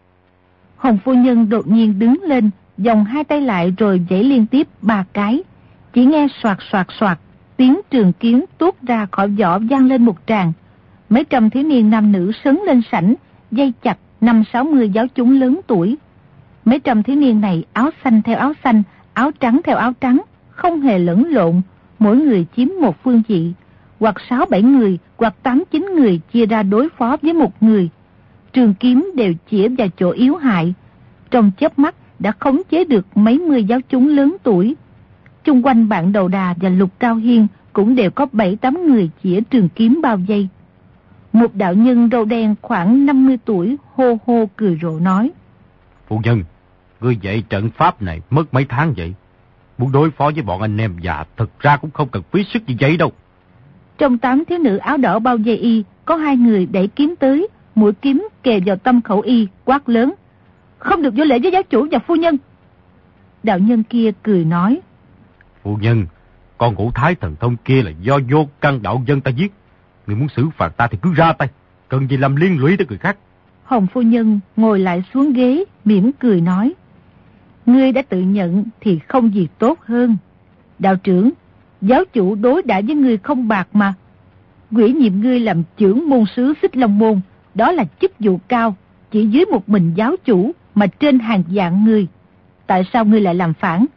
Hồng phu nhân đột nhiên đứng lên, vòng hai tay lại rồi giãy liên tiếp ba cái. Chỉ nghe soạt soạt soạt, tiếng trường kiếm tuốt ra khỏi vỏ vang lên một tràng. Mấy trăm thiếu niên nam nữ sấn lên sảnh, dây chặt năm sáu mươi giáo chúng lớn tuổi. Mấy trăm thiếu niên này áo xanh theo áo xanh, áo trắng theo áo trắng, không hề lẫn lộn, mỗi người chiếm một phương vị, hoặc sáu bảy người, hoặc tám chín người chia ra đối phó với một người. Trường kiếm đều chĩa vào chỗ yếu hại, trong chớp mắt đã khống chế được mấy mươi giáo chúng lớn tuổi. Chung quanh Bạn Đầu Đà và Lục Cao Hiên cũng đều có bảy tám người chĩa trường kiếm bao vây. Một đạo nhân râu đen khoảng năm mươi tuổi hô hô cười rộ nói. Phu nhân, ngươi dạy trận pháp này mất mấy tháng vậy? Muốn đối phó với bọn anh em già thực ra cũng không cần phí sức như vậy đâu. Trong tám thiếu nữ áo đỏ bao vây Y, có hai người đẩy kiếm tới, mũi kiếm kề vào tâm khẩu Y, quát lớn. Không được vô lễ với giáo chủ và phu nhân. Đạo nhân kia cười nói. Phu nhân, con Ngũ Thái Thần Thông kia là do Vô Căn đạo dân ta giết. Người muốn xử phạt ta thì cứ ra tay, cần gì làm liên lụy tới người khác. Hồng phu nhân ngồi lại xuống ghế, mỉm cười nói. Ngươi đã tự nhận thì không gì tốt hơn. Đạo trưởng, giáo chủ đối đãi với ngươi không bạc mà. Ủy nhiệm ngươi làm trưởng môn sứ Xích Long Môn, đó là chức vụ cao, chỉ dưới một mình giáo chủ mà trên hàng vạn người. Tại sao ngươi lại làm phản?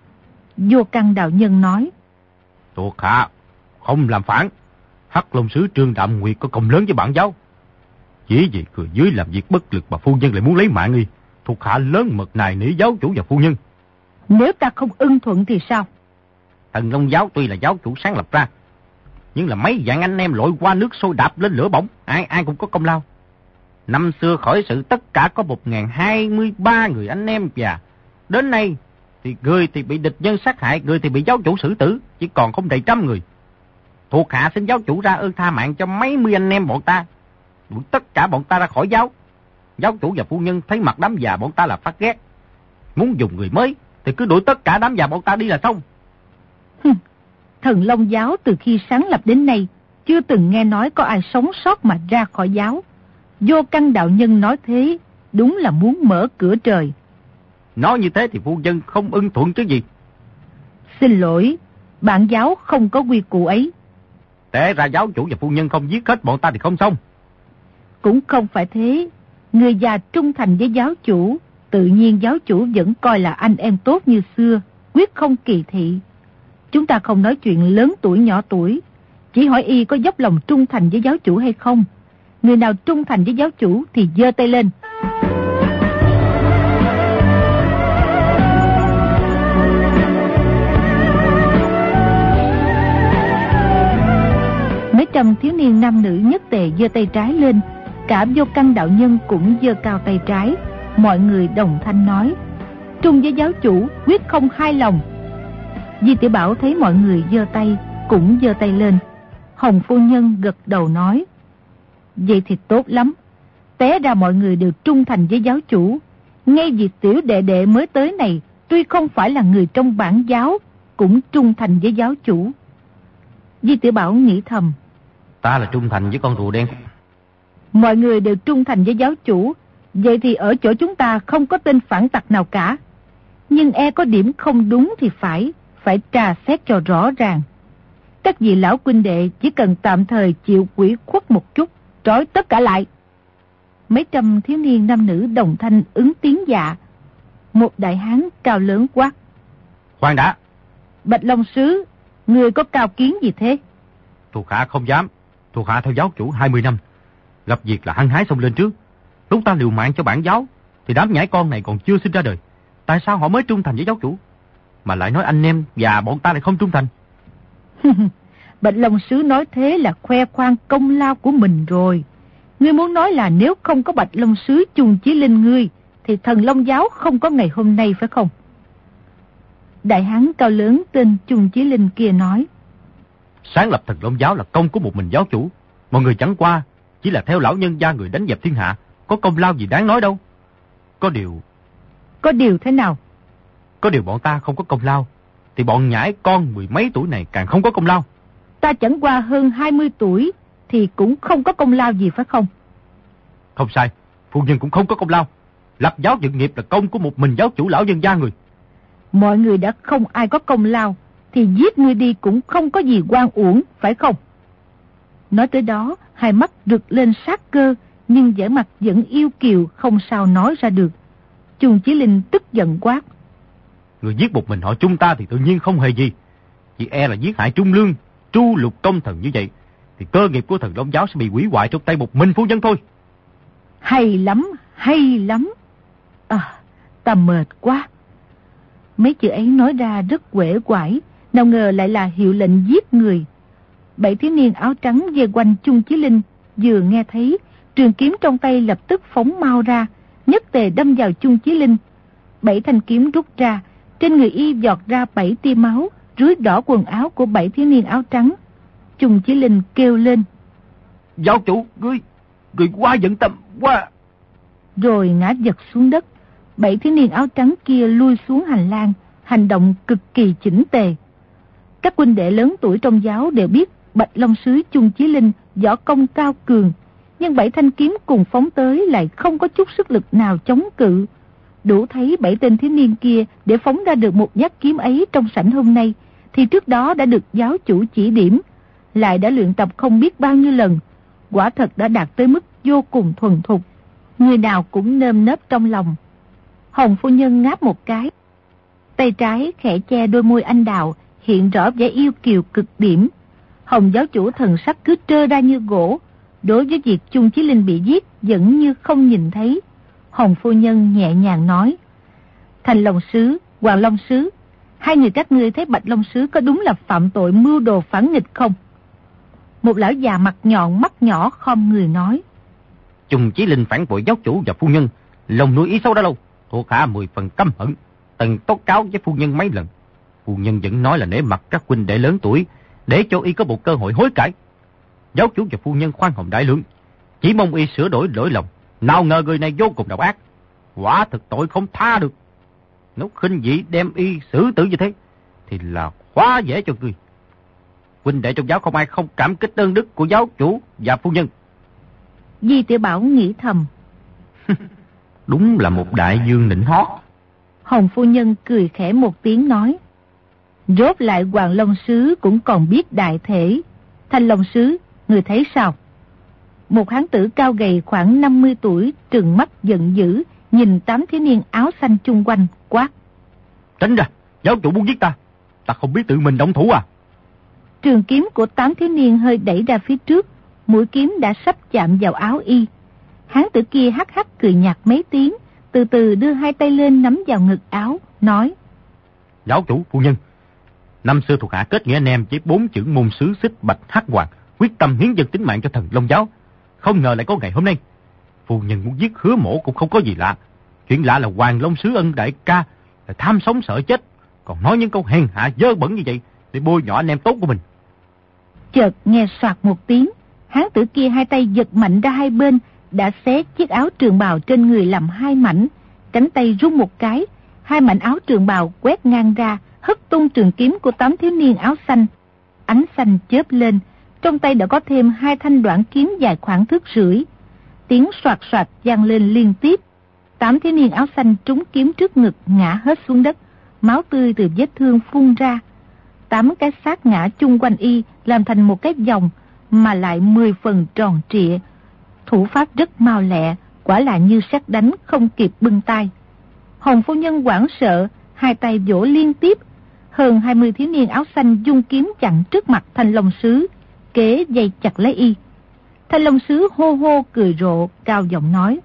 Vô Căn đạo nhân nói. Thuộc hạ không làm phản. Hắc Long Sứ Trương Đạm Nguyệt có công lớn với bản giáo. Chỉ vì người dưới làm việc bất lực mà phu nhân lại muốn lấy mạng y, thuộc hạ lớn mật nài nỉ giáo chủ và phu nhân. Nếu ta không ưng thuận thì sao? Thần Long giáo tuy là giáo chủ sáng lập ra, nhưng là mấy vạn anh em lội qua nước sôi đạp lên lửa bỏng, ai ai cũng có công lao. Năm xưa khởi sự tất cả có một nghìn hai mươi ba người anh em già. Đến nay thì người thì bị địch nhân sát hại, người thì bị giáo chủ xử tử, chỉ còn không đầy trăm người. Thuộc hạ xin giáo chủ ra ơn tha mạng cho mấy mươi anh em bọn ta, đuổi tất cả bọn ta ra khỏi giáo. Giáo chủ và phu nhân thấy mặt đám già bọn ta là phát ghét, muốn dùng người mới thì cứ đuổi tất cả đám già bọn ta đi là xong. Thần Long giáo từ khi sáng lập đến nay chưa từng nghe nói có ai sống sót mà ra khỏi giáo. Vô Căn đạo nhân nói thế đúng là muốn mở cửa trời. Nói như thế thì phu nhân không ưng thuận chứ gì. Xin lỗi, bản giáo không có quy củ ấy. Té ra giáo chủ và phu nhân không giết hết bọn ta thì không xong. Cũng không phải thế. Người già trung thành với giáo chủ, tự nhiên giáo chủ vẫn coi là anh em tốt như xưa, quyết không kỳ thị. Chúng ta không nói chuyện lớn tuổi nhỏ tuổi, chỉ hỏi y có dốc lòng trung thành với giáo chủ hay không. Người nào trung thành với giáo chủ thì giơ tay lên. Mấy trăm thiếu niên nam nữ nhất tề giơ tay trái lên. Cả Vô Căn đạo nhân cũng giơ cao tay trái. Mọi người đồng thanh nói: trung với giáo chủ, quyết không hai lòng. Di Tiểu Bảo thấy mọi người giơ tay, cũng giơ tay lên. Hồng phu nhân gật đầu nói: vậy thì tốt lắm. Té ra mọi người đều trung thành với giáo chủ. Ngay vì tiểu đệ đệ mới tới này, tuy không phải là người trong bản giáo, cũng trung thành với giáo chủ. Di Tiểu Bảo nghĩ thầm: ta là trung thành với con rùa đen. Mọi người đều trung thành với giáo chủ, vậy thì ở chỗ chúng ta không có tên phản tặc nào cả. Nhưng e có điểm không đúng thì phải, phải trà xét cho rõ ràng. Các vị lão huynh đệ chỉ cần tạm thời chịu ủy khuất một chút, trói tất cả lại. Mấy trăm thiếu niên nam nữ đồng thanh ứng tiếng dạ. Một đại hán cao lớn quát: khoan đã. Bạch Long sứ, người có cao kiến gì thế? Thuộc hạ không dám. Thuộc hạ theo giáo chủ hai mươi năm, gặp việc là hăng hái xông lên trước. Lúc ta liều mạng cho bản giáo thì đám nhãi con này còn chưa sinh ra đời. Tại sao họ mới trung thành với giáo chủ, mà lại nói anh em và bọn ta lại không trung thành? Bạch Long sứ nói thế là khoe khoang công lao của mình rồi. Ngươi muốn nói là nếu không có Bạch Long sứ Chung Chí Linh ngươi, thì thần Long giáo không có ngày hôm nay phải không? Đại hán cao lớn tên Chung Chí Linh kia nói: sáng lập thần Long giáo là công của một mình giáo chủ. Mọi người chẳng qua chỉ là theo lão nhân gia người đánh dẹp thiên hạ, có công lao gì đáng nói đâu. Có điều... Có điều thế nào? Có điều bọn ta không có công lao, thì bọn nhãi con mười mấy tuổi này càng không có công lao. Ta chẳng qua hơn hai mươi tuổi, thì cũng không có công lao gì phải không? Không sai, phu nhân cũng không có công lao. Lập giáo dựng nghiệp là công của một mình giáo chủ lão nhân gia người. Mọi người đã không ai có công lao, thì giết ngươi đi cũng không có gì oan uổng, phải không? Nói tới đó, hai mắt rực lên sát cơ, nhưng vẻ mặt vẫn yêu kiều, không sao nói ra được. Chung Chí Linh tức giận quát: người giết một mình họ Chung ta thì tự nhiên không hề gì. Chỉ e là giết hại Trung Lương, tru lục công thần như vậy, thì cơ nghiệp của thần Long giáo sẽ bị hủy hoại trong tay một mình phu nhân thôi. Hay lắm, hay lắm. À, ta mệt quá. Mấy chữ ấy nói ra rất uể oải, nào ngờ lại là hiệu lệnh giết người. Bảy thiếu niên áo trắng về quanh Chung Chí Linh, vừa nghe thấy, trường kiếm trong tay lập tức phóng mau ra, nhất tề đâm vào Chung Chí Linh. Bảy thanh kiếm rút ra, trên người y giọt ra bảy tia máu, rưới đỏ quần áo của bảy thiếu niên áo trắng. Chung Chí Linh kêu lên: giáo chủ, ngươi, ngươi quá giận tâm, quá. Rồi ngã giật xuống đất. Bảy thiếu niên áo trắng kia lui xuống hành lang, hành động cực kỳ chỉnh tề. Các huynh đệ lớn tuổi trong giáo đều biết Bạch Long sứ Chung Chí Linh võ công cao cường, nhưng bảy thanh kiếm cùng phóng tới lại không có chút sức lực nào chống cự. Đủ thấy bảy tên thiếu niên kia để phóng ra được một nhát kiếm ấy trong sảnh hôm nay, thì trước đó đã được giáo chủ chỉ điểm, lại đã luyện tập không biết bao nhiêu lần, quả thật đã đạt tới mức vô cùng thuần thục. Người nào cũng nơm nớp trong lòng. Hồng phu nhân ngáp một cái, tay trái khẽ che đôi môi anh đào, hiện rõ vẻ yêu kiều cực điểm. Hồng giáo chủ thần sắc cứ trơ ra như gỗ, đối với việc Chung Chí Linh bị giết vẫn như không nhìn thấy. Hồng phu nhân nhẹ nhàng nói: Thành Long sứ, Hoàng Long sứ, hai người các ngươi thấy Bạch Long sứ có đúng là phạm tội mưu đồ phản nghịch không? Một lão già mặt nhọn mắt nhỏ khom người nói: Chung Chí Linh phản bội giáo chủ và phu nhân, lòng nuôi ý xấu đã lâu, thuộc hạ mười phần căm hận, từng tố cáo với phu nhân mấy lần. Phu nhân vẫn nói là nể mặt các huynh đệ lớn tuổi, để cho y có một cơ hội hối cải. Giáo chủ và phu nhân khoan hồng đại lượng, chỉ mong y sửa đổi lỗi lầm. Nào ngờ người này vô cùng độc ác, quả thực tội không tha được. Nếu khinh dị đem y xử tử như thế, thì là quá dễ cho người. Huynh đệ trong giáo không ai không cảm kích ơn đức của giáo chủ và phu nhân. Di Tiểu Bảo nghĩ thầm: đúng là một đại dương nịnh hót. Hồng phu nhân cười khẽ một tiếng nói: rốt lại Hoàng Long sứ cũng còn biết đại thể. Thanh Long sứ, người thấy sao? Một hán tử cao gầy khoảng năm mươi tuổi, trừng mắt giận dữ, nhìn tám thiếu niên áo xanh chung quanh, quát: tránh ra, giáo chủ muốn giết ta. ta không biết tự mình động thủ à? Trường kiếm của tám thiếu niên hơi đẩy ra phía trước, mũi kiếm đã sắp chạm vào áo y. Hán tử kia hắc hắc cười nhạt mấy tiếng, từ từ đưa hai tay lên nắm vào ngực áo, nói: Giáo chủ, phu nhân, năm xưa thuộc hạ kết nghĩa anh em với bốn chữ môn sứ Xích Bạch Hắc Hoàng, quyết tâm hiến dâng tính mạng cho thần Long giáo. Không ngờ lại có ngày hôm nay. Phu nhân muốn giết Hứa Mỗ cũng không có gì lạ. Chuyện lạ là Hoàng Long sứ Ân đại ca là tham sống sợ chết, còn nói những câu hèn hạ dơ bẩn như vậy để bôi nhọ anh em tốt của mình. Chợt nghe soạt một tiếng, hán tử kia hai tay giật mạnh ra hai bên, đã xé chiếc áo trường bào trên người làm hai mảnh. Cánh tay rung một cái, hai mảnh áo trường bào quét ngang ra, hất tung trường kiếm của tám thiếu niên áo xanh. Ánh xanh chớp lên, trong tay đã có thêm hai thanh đoạn kiếm dài khoảng thước rưỡi. Tiếng soạt soạt vang lên liên tiếp. Tám thiếu niên áo xanh trúng kiếm trước ngực, ngã hết xuống đất, máu tươi từ vết thương phun ra. Tám cái xác ngã chung quanh y làm thành một cái vòng, mà lại mười phần tròn trịa. Thủ pháp rất mau lẹ, quả là như sét đánh không kịp bưng tay. Hồng phu nhân hoảng sợ, hai tay vỗ liên tiếp. Hơn hai mươi thiếu niên áo xanh dung kiếm chặn trước mặt Thanh Long sứ, kế dây chặt lấy y. Thanh Long sứ hô hô cười rộ, cao giọng nói: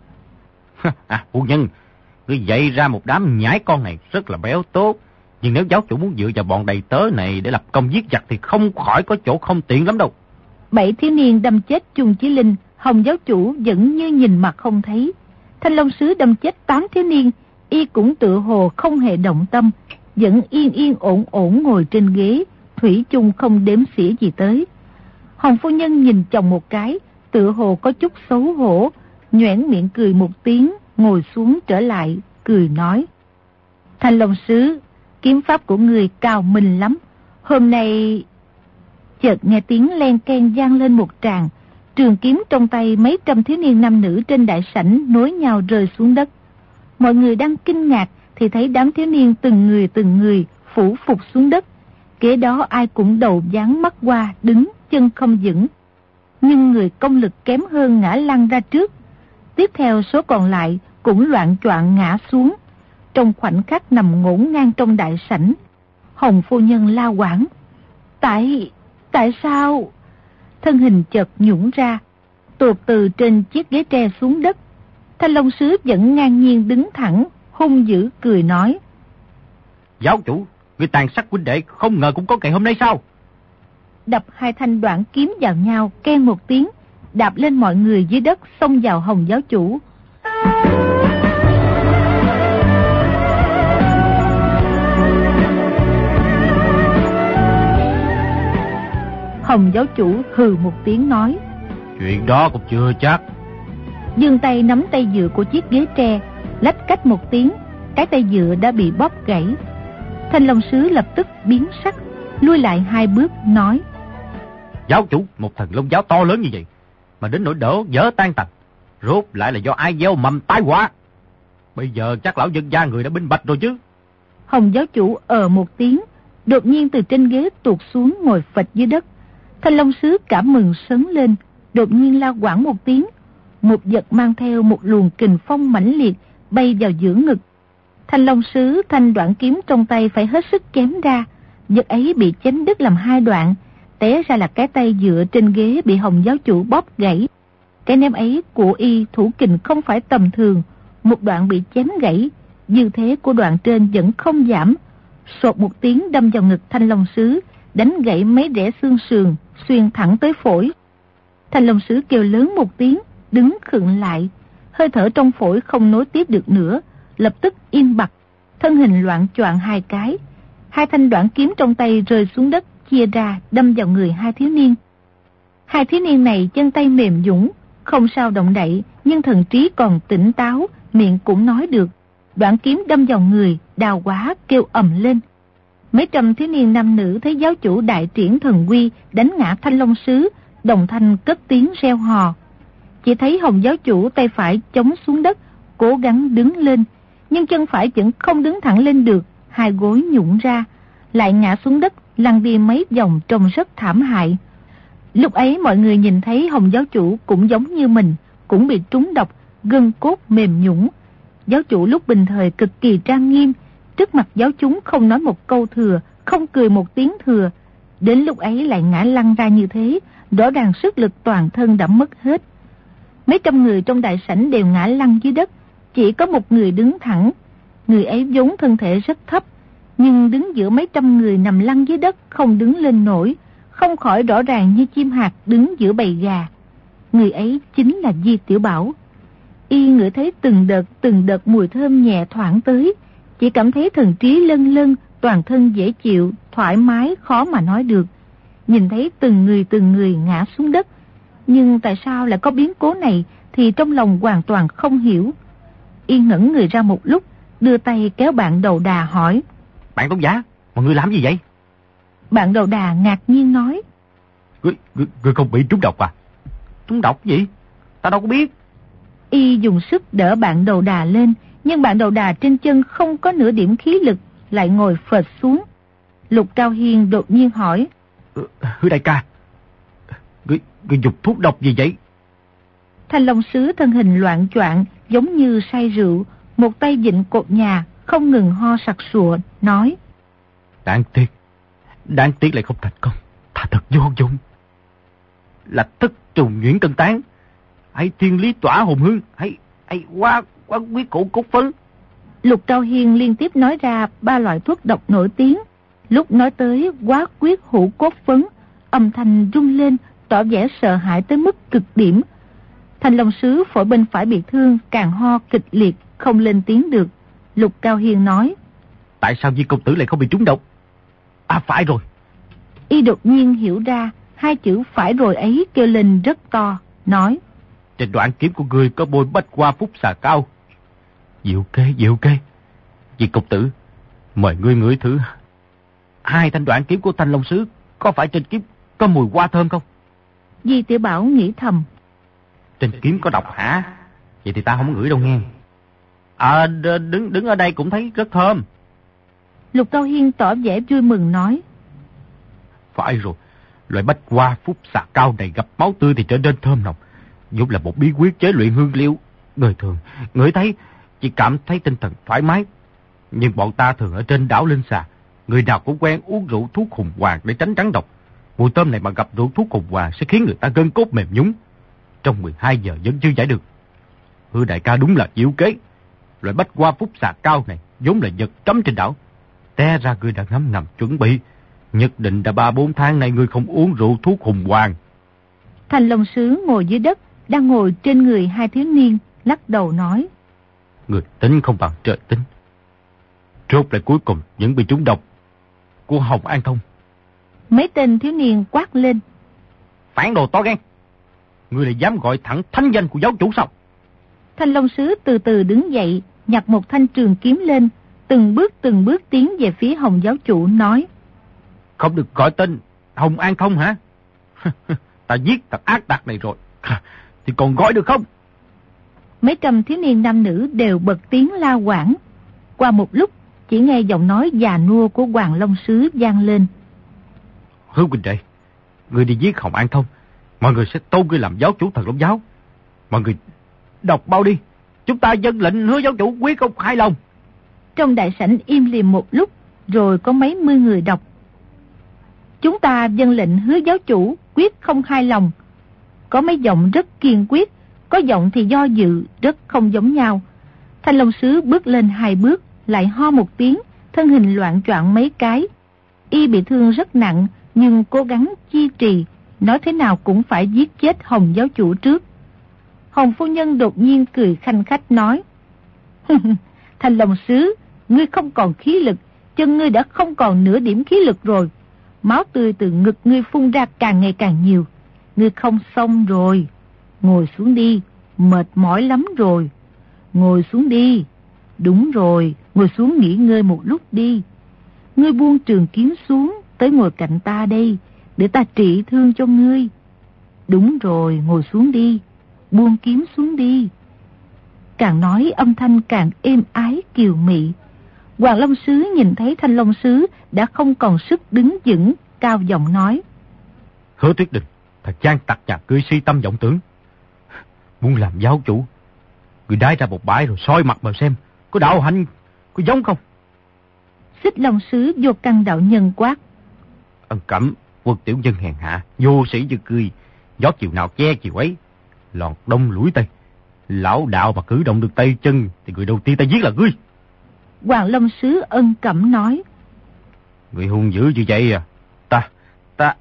À, phu nhân, ngươi dạy ra một đám nhãi con này rất là béo tốt. Nhưng nếu giáo chủ muốn dựa vào bọn đầy tớ này để lập công giết giặc thì không khỏi có chỗ không tiện lắm đâu. Bảy thiếu niên đâm chết Chung Chí Linh, Hồng giáo chủ vẫn như nhìn mặt không thấy. Thanh Long sứ đâm chết tám thiếu niên, y cũng tựa hồ không hề động tâm, vẫn yên yên ổn ổn ngồi trên ghế, thủy chung không đếm xỉa gì tới. Hồng phu nhân nhìn chồng một cái, tựa hồ có chút xấu hổ, nhoẻn miệng cười một tiếng, ngồi xuống trở lại, cười nói: Thanh Long sứ, kiếm pháp của người cao minh lắm. Hôm nay... Chợt nghe tiếng len keng vang lên một tràng, trường kiếm trong tay mấy trăm thiếu niên nam nữ trên đại sảnh nối nhau rơi xuống đất. Mọi người đang kinh ngạc thì thấy đám thiếu niên từng người từng người phủ phục xuống đất. Kế đó ai cũng đầu dán mắt qua, đứng chân không vững. Nhưng người công lực kém hơn ngã lăn ra trước. Tiếp theo số còn lại cũng loạn choạng ngã xuống, trong khoảnh khắc nằm ngổn ngang trong đại sảnh. Hồng phu nhân la hoảng: Tại... tại sao? Thân hình chợt nhũn ra, tuột từ trên chiếc ghế tre xuống đất. Thanh Long sứ vẫn ngang nhiên đứng thẳng, hung dữ cười nói: Giáo chủ, người tàn sát huynh đệ không ngờ cũng có ngày hôm nay sao? Đập hai thanh đoạn kiếm vào nhau, keng một tiếng, đạp lên mọi người dưới đất, xông vào Hồng giáo chủ. Hồng giáo chủ hừ một tiếng nói: Chuyện đó cũng chưa chắc. Giương tay nắm tay dựa của chiếc ghế tre, lách cách một tiếng, cái tay dựa đã bị bóp gãy. Thanh Long sứ lập tức biến sắc, lui lại hai bước nói: Giáo chủ, một thần Long giáo to lớn như vậy mà đến nỗi đổ vỡ tan tành, rốt lại là do ai gieo mầm tai họa. Bây giờ chắc lão dân gia người đã minh bạch rồi chứ. Hồng giáo chủ ờ một tiếng, đột nhiên từ trên ghế tuột xuống ngồi phịch dưới đất. Thanh Long sứ cảm mừng sấn lên, đột nhiên la quảng một tiếng, một vật mang theo một luồng kình phong mãnh liệt bay vào giữa ngực. Thanh Long sứ thanh đoạn kiếm trong tay phải hết sức chém ra, vật ấy bị chém đứt làm hai đoạn, té ra là cái tay dựa trên ghế bị Hồng giáo chủ bóp gãy. Cái ném ấy của y thủ kình không phải tầm thường, một đoạn bị chém gãy, dư thế của đoạn trên vẫn không giảm, sột một tiếng đâm vào ngực Thanh Long sứ, đánh gãy mấy rẽ xương sườn, xuyên thẳng tới phổi. Thanh Long sứ kêu lớn một tiếng, đứng khựng lại, hơi thở trong phổi không nối tiếp được nữa, lập tức im bặt, thân hình loạn choạng hai cái. Hai thanh đoạn kiếm trong tay rơi xuống đất, chia ra đâm vào người hai thiếu niên. Hai thiếu niên này chân tay mềm nhũn, không sao động đậy, nhưng thần trí còn tỉnh táo, miệng cũng nói được. Đoạn kiếm đâm vào người, đau quá kêu ầm lên. Mấy trăm thiếu niên nam nữ thấy giáo chủ đại triển thần uy đánh ngã Thanh Long sứ, đồng thanh cất tiếng reo hò. Chỉ thấy Hồng giáo chủ tay phải chống xuống đất, cố gắng đứng lên, nhưng chân phải vẫn không đứng thẳng lên được, hai gối nhũn ra, lại ngã xuống đất, lăn đi mấy vòng trông rất thảm hại. Lúc ấy mọi người nhìn thấy Hồng giáo chủ cũng giống như mình, cũng bị trúng độc, gân cốt mềm nhũn. Giáo chủ lúc bình thời cực kỳ trang nghiêm, trước mặt giáo chúng không nói một câu thừa, không cười một tiếng thừa. Đến lúc ấy lại ngã lăn ra như thế, rõ ràng sức lực toàn thân đã mất hết. Mấy trăm người trong đại sảnh đều ngã lăn dưới đất, chỉ có một người đứng thẳng. Người ấy vốn thân thể rất thấp, nhưng đứng giữa mấy trăm người nằm lăn dưới đất không đứng lên nổi, không khỏi rõ ràng như chim hạt đứng giữa bầy gà. Người ấy chính là Di Tiểu Bảo. Y ngửi thấy từng đợt từng đợt mùi thơm nhẹ thoảng tới, chỉ cảm thấy thần trí lân lân, toàn thân dễ chịu, thoải mái khó mà nói được. Nhìn thấy từng người từng người ngã xuống đất, nhưng tại sao lại có biến cố này thì trong lòng hoàn toàn không hiểu. Y ngẩn người ra một lúc, đưa tay kéo bạn đầu đà hỏi: Bạn Tôn giả, mọi người làm gì vậy? Bạn đầu đà ngạc nhiên nói: Ngươi, ngươi, ngươi không bị trúng độc à? Trúng độc gì? Ta đâu có biết. Y dùng sức đỡ bạn đầu đà lên, nhưng bạn đầu đà trên chân không có nửa điểm khí lực, lại ngồi phệt xuống. Lục Cao Hiên đột nhiên hỏi: ừ, Hứa đại ca, ngươi, ngươi dùng thuốc độc gì vậy? Thanh Long Sứ thân hình loạn choạng giống như say rượu, một tay vịn cột nhà, không ngừng ho sặc sụa, nói: Đáng tiếc, đáng tiếc lại không thành công, ta thật vô dụng. Là tức trùng nhuyễn cân tán, hay thiên lý tỏa hồn hương, hay hay quá quá quyết cổ cốt phấn. Lục Cao Hiên liên tiếp nói ra ba loại thuốc độc nổi tiếng. Lúc nói tới quá quyết hữu cốt phấn, âm thanh rung lên, tỏ vẻ sợ hãi tới mức cực điểm. Thanh Long Sứ phổi bên phải bị thương, càng ho kịch liệt, không lên tiếng được. Lục Cao Hiên nói: Tại sao Di công tử lại không bị trúng độc? À phải rồi. Y đột nhiên hiểu ra, hai chữ phải rồi ấy kêu lên rất to, nói: Trên đoạn kiếm của ngươi có bôi bách hoa phúc xà cao. Diệu kế, diệu kế. Di công tử, mời ngươi ngửi thử. Hai thanh đoạn kiếm của Thanh Long Sứ, có phải trên kiếm có mùi hoa thơm không? Di Tiểu Bảo nghĩ thầm: Trên kiếm có độc hả? Vậy thì ta không ngửi đâu nghe. À, đứng đứng ở đây cũng thấy rất thơm. Lục Cao Hiên tỏ vẻ vui mừng nói: Phải rồi, loại bách hoa phúc xà cao này gặp máu tươi thì trở nên thơm nồng, vốn là một bí quyết chế luyện hương liệu. Người thường ngửi thấy chỉ cảm thấy tinh thần thoải mái, nhưng bọn ta thường ở trên đảo Linh Xà, người nào cũng quen uống rượu thuốc hùng hoàng để tránh trắng độc. Mùi thơm này mà gặp rượu thuốc hùng hoàng sẽ khiến người ta gân cốt mềm nhũn, trong mười hai giờ vẫn chưa giải được. Hứa đại ca đúng là diệu kế. Loại bách hoa phúc xà cao này vốn là vật cấm trên đảo, té ra ngươi đã ngấm ngầm chuẩn bị, nhất định đã ba bốn tháng nay ngươi không uống rượu thuốc hùng hoàng. Thanh Long Sứ ngồi dưới đất, đang ngồi trên người hai thiếu niên, lắc đầu nói: Người tính không bằng trời tính. Rốt lại cuối cùng vẫn bị trúng độc của Hồng An Thông. Mấy tên thiếu niên quát lên: Phản đồ to gan! Ngươi lại dám gọi thẳng thánh danh của giáo chủ sao? Thanh Long Sứ từ từ đứng dậy, nhặt một thanh trường kiếm lên, từng bước từng bước tiến về phía Hồng giáo chủ, nói: Không được gọi tên Hồng An Thông hả? Ta giết thằng ác tặc này rồi, thì còn gọi được không? Mấy trăm thiếu niên nam nữ đều bật tiếng la quảng. Qua một lúc, chỉ nghe giọng nói già nua của Hoàng Long Sứ vang lên: Hứa huynh đệ, ngươi đi giết Hồng An Thông, mọi người sẽ tôn ngươi làm giáo chủ Thần Long giáo. Mọi người đọc bao đi, chúng ta dân lệnh Hứa giáo chủ quyết không hài lòng. Trong đại sảnh im lìm một lúc, rồi có mấy mươi người đọc: Chúng ta dân lệnh Hứa giáo chủ quyết không hài lòng. Có mấy giọng rất kiên quyết, có giọng thì do dự, rất không giống nhau. Thanh Long Sứ bước lên hai bước, lại ho một tiếng, thân hình loạn choạng mấy cái. Y bị thương rất nặng, nhưng cố gắng chi trì, nói thế nào cũng phải giết chết Hồng giáo chủ trước. Hồng phu nhân đột nhiên cười khanh khách nói: Thanh Long Sứ, ngươi không còn khí lực, chân ngươi đã không còn nửa điểm khí lực rồi. Máu tươi từ ngực ngươi phun ra càng ngày càng nhiều. Ngươi không xong rồi. Ngồi xuống đi, mệt mỏi lắm rồi. Ngồi xuống đi. Đúng rồi, ngồi xuống nghỉ ngơi một lúc đi. Ngươi buông trường kiếm xuống, tới ngồi cạnh ta đây, để ta trị thương cho ngươi. Đúng rồi, ngồi xuống đi, buông kiếm xuống đi. Càng nói âm thanh càng êm ái kiều mị. Hoàng Long Sứ nhìn thấy Thanh Long Sứ đã không còn sức đứng vững, cao giọng nói: Hứa Tuyết Đình, thật gian tặc nhà ngươi si tâm vọng tưởng. Muốn làm giáo chủ, ngươi đái ra một bãi rồi soi mặt mà xem, có đạo hạnh, có giống không? Xích Long Sứ Vô Căn đạo nhân quát: Ân Cẩm, quân tiểu nhân hèn hạ, vô sĩ như ngươi, gió chiều nào che chiều ấy, lọt đông lũi tây. Lão đạo mà cử động được tay chân thì người đầu tiên ta giết là ngươi. Hoàng Long Sứ Ân Cẩm nói: Người hung dữ như vậy à? Ta, ta...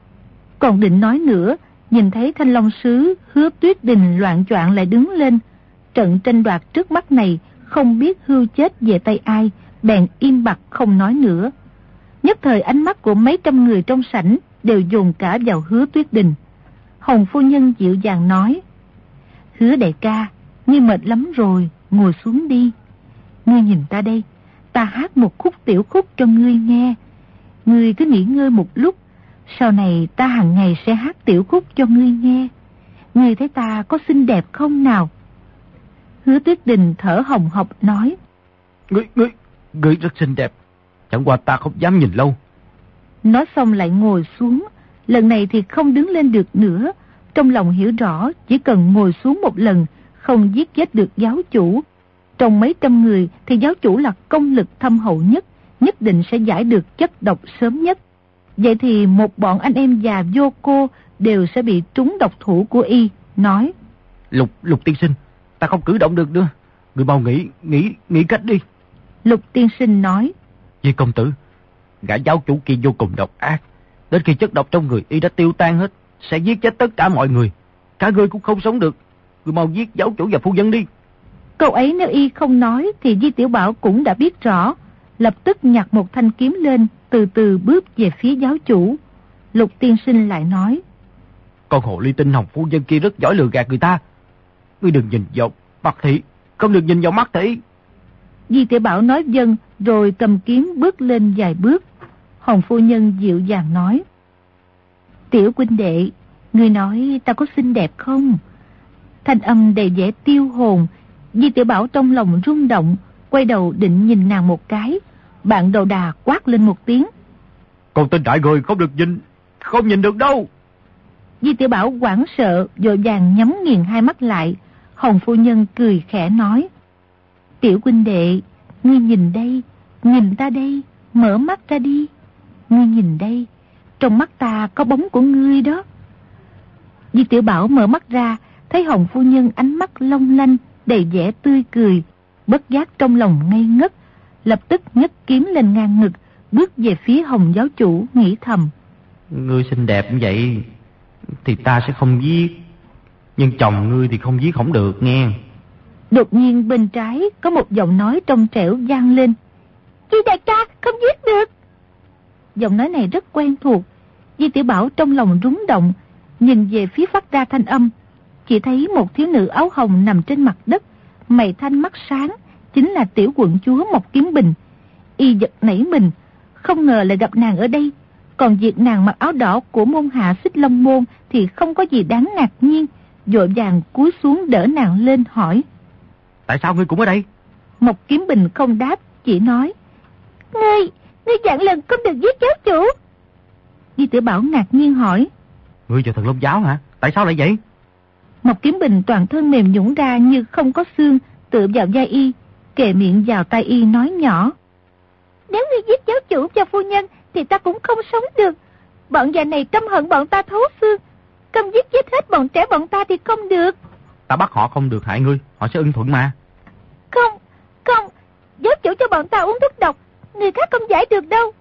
Còn định nói nữa, nhìn thấy Thanh Long Sứ Hứa Tuyết Đình loạn choạng lại đứng lên. Trận tranh đoạt trước mắt này không biết hưu chết về tay ai, bèn im bặt không nói nữa. Nhất thời ánh mắt của mấy trăm người trong sảnh đều dồn cả vào Hứa Tuyết Đình. Hồng phu nhân dịu dàng nói: Hứa đại ca, ngươi mệt lắm rồi, ngồi xuống đi. Ngươi nhìn ta đây, ta hát một khúc tiểu khúc cho ngươi nghe. Ngươi cứ nghỉ ngơi một lúc, sau này ta hàng ngày sẽ hát tiểu khúc cho ngươi nghe. Ngươi thấy ta có xinh đẹp không nào? Hứa Tuyết Đình thở hồng hộc nói: Ngươi, ngươi, ngươi rất xinh đẹp, chẳng qua ta không dám nhìn lâu. Nói xong lại ngồi xuống, lần này thì không đứng lên được nữa. Trong lòng hiểu rõ chỉ cần ngồi xuống một lần, không giết chết được giáo chủ. Trong mấy trăm người thì giáo chủ là công lực thâm hậu nhất, nhất định sẽ giải được chất độc sớm nhất. Vậy thì một bọn anh em già vô cô đều sẽ bị trúng độc thủ của y. Nói: Lục, Lục tiên sinh, ta không cử động được nữa. Người mau nghĩ, nghĩ, nghĩ cách đi. Lục tiên sinh nói: Vì công tử, gã giáo chủ kia vô cùng độc ác. Đến khi chất độc trong người y đã tiêu tan hết, sẽ giết chết tất cả mọi người. Cả ngươi cũng không sống được. Người mau giết giáo chủ và phu nhân đi. Câu ấy nếu y không nói thì Di Tiểu Bảo cũng đã biết rõ. Lập tức nhặt một thanh kiếm lên, từ từ bước về phía giáo chủ. Lục tiên sinh lại nói: Con hồ ly tinh Hồng phu nhân kia rất giỏi lừa gạt người ta. Ngươi đừng nhìn vào mặt thị, không được nhìn vào mắt thị. Di Tiểu Bảo nói vâng, rồi cầm kiếm bước lên vài bước. Hồng phu nhân dịu dàng nói: Tiểu huynh đệ, ngươi nói ta có xinh đẹp không? Thanh âm đầy vẻ tiêu hồn. Di Tiểu Bảo trong lòng rung động, quay đầu định nhìn nàng một cái. Bạn đầu đà quát lên một tiếng: Con tên đại người không được nhìn, không nhìn được đâu. Di Tiểu Bảo hoảng sợ, vội vàng nhắm nghiền hai mắt lại. Hồng phu nhân cười khẽ nói: Tiểu huynh đệ, ngươi nhìn đây, nhìn ta đây, mở mắt ra đi. Ngươi nhìn đây, trong mắt ta có bóng của ngươi đó. Di Tiểu Bảo mở mắt ra, thấy Hồng phu nhân ánh mắt long lanh, đầy vẻ tươi cười, bất giác trong lòng ngây ngất, lập tức nhấc kiếm lên ngang ngực, bước về phía Hồng giáo chủ, nghĩ thầm: Ngươi xinh đẹp như vậy thì ta sẽ không giết, nhưng chồng ngươi thì không giết không được nghe. Đột nhiên bên trái có một giọng nói trong trẻo vang lên: Di đại ca, không giết được. Giọng nói này rất quen thuộc. Di Tiểu Bảo trong lòng rúng động, nhìn về phía phát ra thanh âm, chỉ thấy một thiếu nữ áo hồng nằm trên mặt đất, mày thanh mắt sáng, chính là tiểu quận chúa Mộc Kiếm Bình. Y giật nảy mình, không ngờ lại gặp nàng ở đây. Còn việc nàng mặc áo đỏ của môn hạ Xích Long môn thì không có gì đáng ngạc nhiên, vội vàng cúi xuống đỡ nàng lên hỏi: Tại sao ngươi cũng ở đây? Mộc Kiếm Bình không đáp, chỉ nói: Ngươi, ngươi dặn lần không được giết giáo chủ. Di Tiểu Bảo ngạc nhiên hỏi: Ngươi vào Thần Long giáo hả? Tại sao lại vậy? Mộc Kiếm Bình toàn thân mềm nhũn ra như không có xương, tựa vào vai y, kề miệng vào tai y nói nhỏ: Nếu ngươi giết giáo chủ và phu nhân thì ta cũng không sống được. Bọn già này căm hận bọn ta thấu xương, không giết chết hết bọn trẻ bọn ta thì không được. Ta bắt họ không được hại ngươi, họ sẽ ưng thuận mà. Không, không, giáo chủ cho bọn ta uống thuốc độc, người khác không giải được đâu.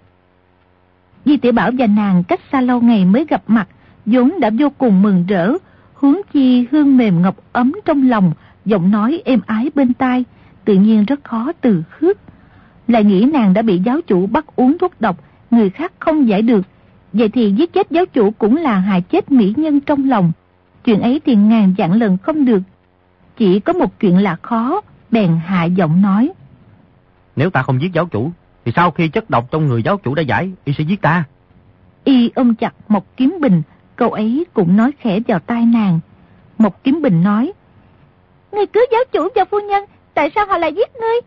Di Tiểu Bảo và nàng cách xa lâu ngày mới gặp mặt, vốn đã vô cùng mừng rỡ, huống chi hương mềm ngọc ấm trong lòng, giọng nói êm ái bên tai, tự nhiên rất khó từ khước. Lại nghĩ nàng đã bị giáo chủ bắt uống thuốc độc, người khác không giải được, vậy thì giết chết giáo chủ cũng là hại chết mỹ nhân trong lòng. Chuyện ấy thì ngàn vạn lần không được. Chỉ có một chuyện là khó, bèn hạ giọng nói: Nếu ta không giết giáo chủ thì sau khi chất độc trong người giáo chủ đã giải, y sẽ giết ta. Y ôm chặt Mộc Kiếm Bình, câu ấy cũng nói khẽ vào tai nàng. Mộc Kiếm Bình nói: Ngươi cứu giáo chủ và phu nhân, tại sao họ lại giết ngươi?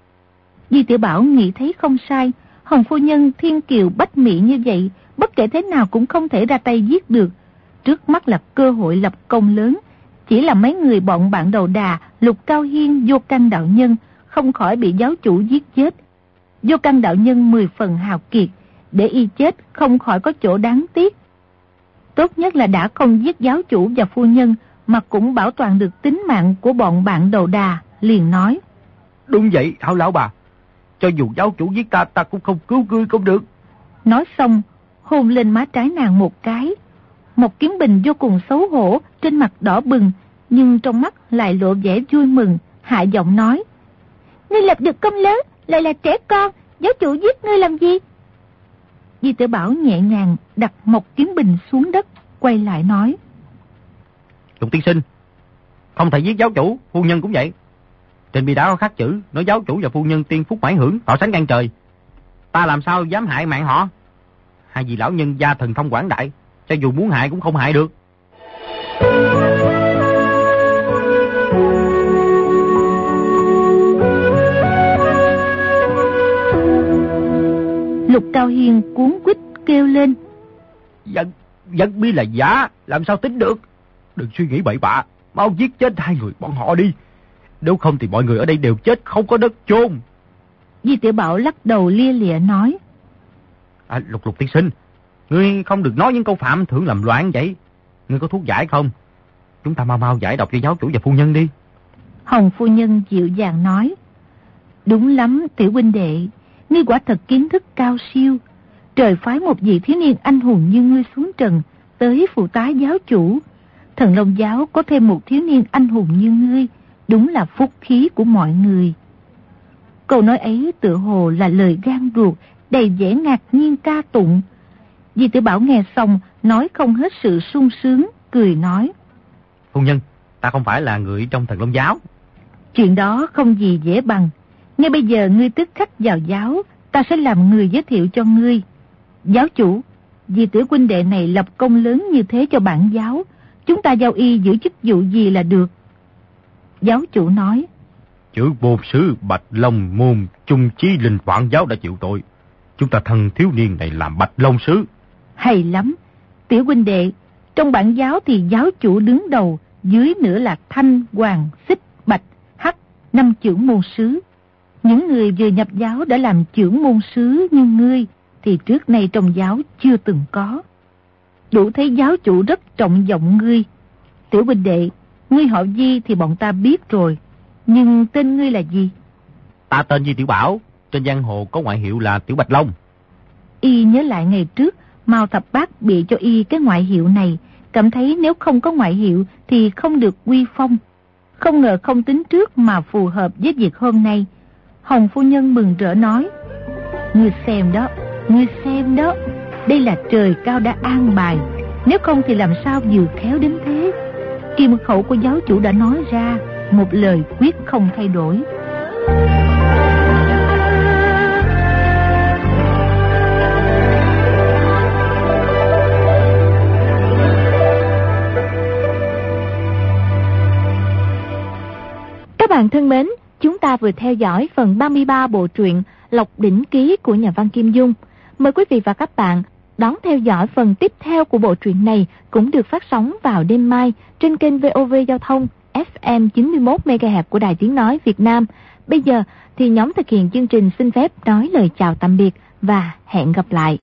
Di Tiểu Bảo nghĩ thấy không sai, Hồng phu nhân thiên kiều bách mỹ như vậy, bất kể thế nào cũng không thể ra tay giết được. Trước mắt là cơ hội lập công lớn, chỉ là mấy người bọn bạn đầu đà, Lục Cao Hiên, Vô Căn đạo nhân không khỏi bị giáo chủ giết chết. Vô Căn đạo nhân mười phần hào kiệt, để y chết không khỏi có chỗ đáng tiếc. Tốt nhất là đã không giết giáo chủ và phu nhân, mà cũng bảo toàn được tính mạng của bọn bạn đầu đà, liền nói. Đúng vậy, Hảo lão bà. Cho dù giáo chủ giết ta, ta cũng không cứu ngươi không được. Nói xong, hôn lên má trái nàng một cái. Một Kiếm Bình vô cùng xấu hổ, trên mặt đỏ bừng, nhưng trong mắt lại lộ vẻ vui mừng, hạ giọng nói. Ngươi lập được công lớn, lại là trẻ con, giáo chủ giết ngươi làm gì? Di Tiểu Bảo nhẹ nhàng đặt một Kiếm Bình xuống đất, quay lại nói. Lục tiên sinh, không thể giết giáo chủ, phu nhân cũng vậy. Trên bia đá có khắc chữ, nói giáo chủ và phu nhân tiên phúc mãn hưởng, họ sánh ngang trời. Ta làm sao dám hại mạng họ? Hai vị lão nhân gia thần thông quảng đại, cho dù muốn hại cũng không hại được. Lục Cao Hiên cuống quýt kêu lên. Dân, dân bia là giả, làm sao tính được? Đừng suy nghĩ bậy bạ, mau giết chết hai người bọn họ đi. Nếu không thì mọi người ở đây đều chết, không có đất chôn. Di Tiểu Bảo lắc đầu lia lịa nói. À, Lục Lục tiên sinh, ngươi không được nói những câu phạm thượng làm loạn vậy. Ngươi có thuốc giải không? Chúng ta mau mau giải độc cho giáo chủ và phu nhân đi. Hồng phu nhân dịu dàng nói. Đúng lắm tiểu huynh đệ, ngươi quả thật kiến thức cao siêu. Trời phái một vị thiếu niên anh hùng như ngươi xuống trần, tới phụ tá giáo chủ. Thần Long giáo có thêm một thiếu niên anh hùng như ngươi, đúng là phúc khí của mọi người. Câu nói ấy tựa hồ là lời gan ruột, đầy vẻ ngạc nhiên ca tụng. Di Tiểu Bảo nghe xong, nói không hết sự sung sướng, cười nói. Phu nhân, ta không phải là người trong Thần Long giáo. Chuyện đó không gì dễ bằng. Ngay bây giờ ngươi tức khắc vào giáo, ta sẽ làm người giới thiệu cho ngươi. Giáo chủ, vì tiểu huynh đệ này lập công lớn như thế cho bản giáo, chúng ta giao y giữ chức vụ gì là được. Giáo chủ nói. Chữ bột sứ Bạch Long môn trung chí linh vạn giáo đã chịu tội. Chúng ta thân thiếu niên này làm Bạch Long sứ. Hay lắm. Tiểu huynh đệ, trong bản giáo thì giáo chủ đứng đầu, dưới nữa là Thanh, Hoàng, Xích, Bạch, Hắc, năm trưởng môn sứ. Những người vừa nhập giáo đã làm trưởng môn sứ như ngươi thì trước nay trong giáo chưa từng có. Đủ thấy giáo chủ rất trọng vọng ngươi. Tiểu huynh đệ, ngươi họ Di thì bọn ta biết rồi, nhưng tên ngươi là gì? Ta tên Di Tiểu Bảo, trên giang hồ có ngoại hiệu là Tiểu Bạch Long. Y nhớ lại ngày trước Mao Thập Bát bị cho y cái ngoại hiệu này, cảm thấy nếu không có ngoại hiệu thì không được uy phong. Không ngờ không tính trước mà phù hợp với việc hôm nay. Hồng phu nhân mừng rỡ nói. Ngươi xem đó, ngươi xem đó, đây là trời cao đã an bài, nếu không thì làm sao vừa khéo đến thế. Kim khẩu của giáo chủ đã nói ra, một lời quyết không thay đổi. Các bạn thân mến, chúng ta vừa theo dõi phần ba mươi ba bộ truyện Lộc Đỉnh Ký của nhà văn Kim Dung. Mời quý vị và các bạn đón theo dõi phần tiếp theo của bộ truyện này, cũng được phát sóng vào đêm mai trên kênh vê o vê Giao thông ép em chín mươi mốt mê ga héc của Đài Tiếng Nói Việt Nam. Bây giờ thì nhóm thực hiện chương trình xin phép nói lời chào tạm biệt và hẹn gặp lại.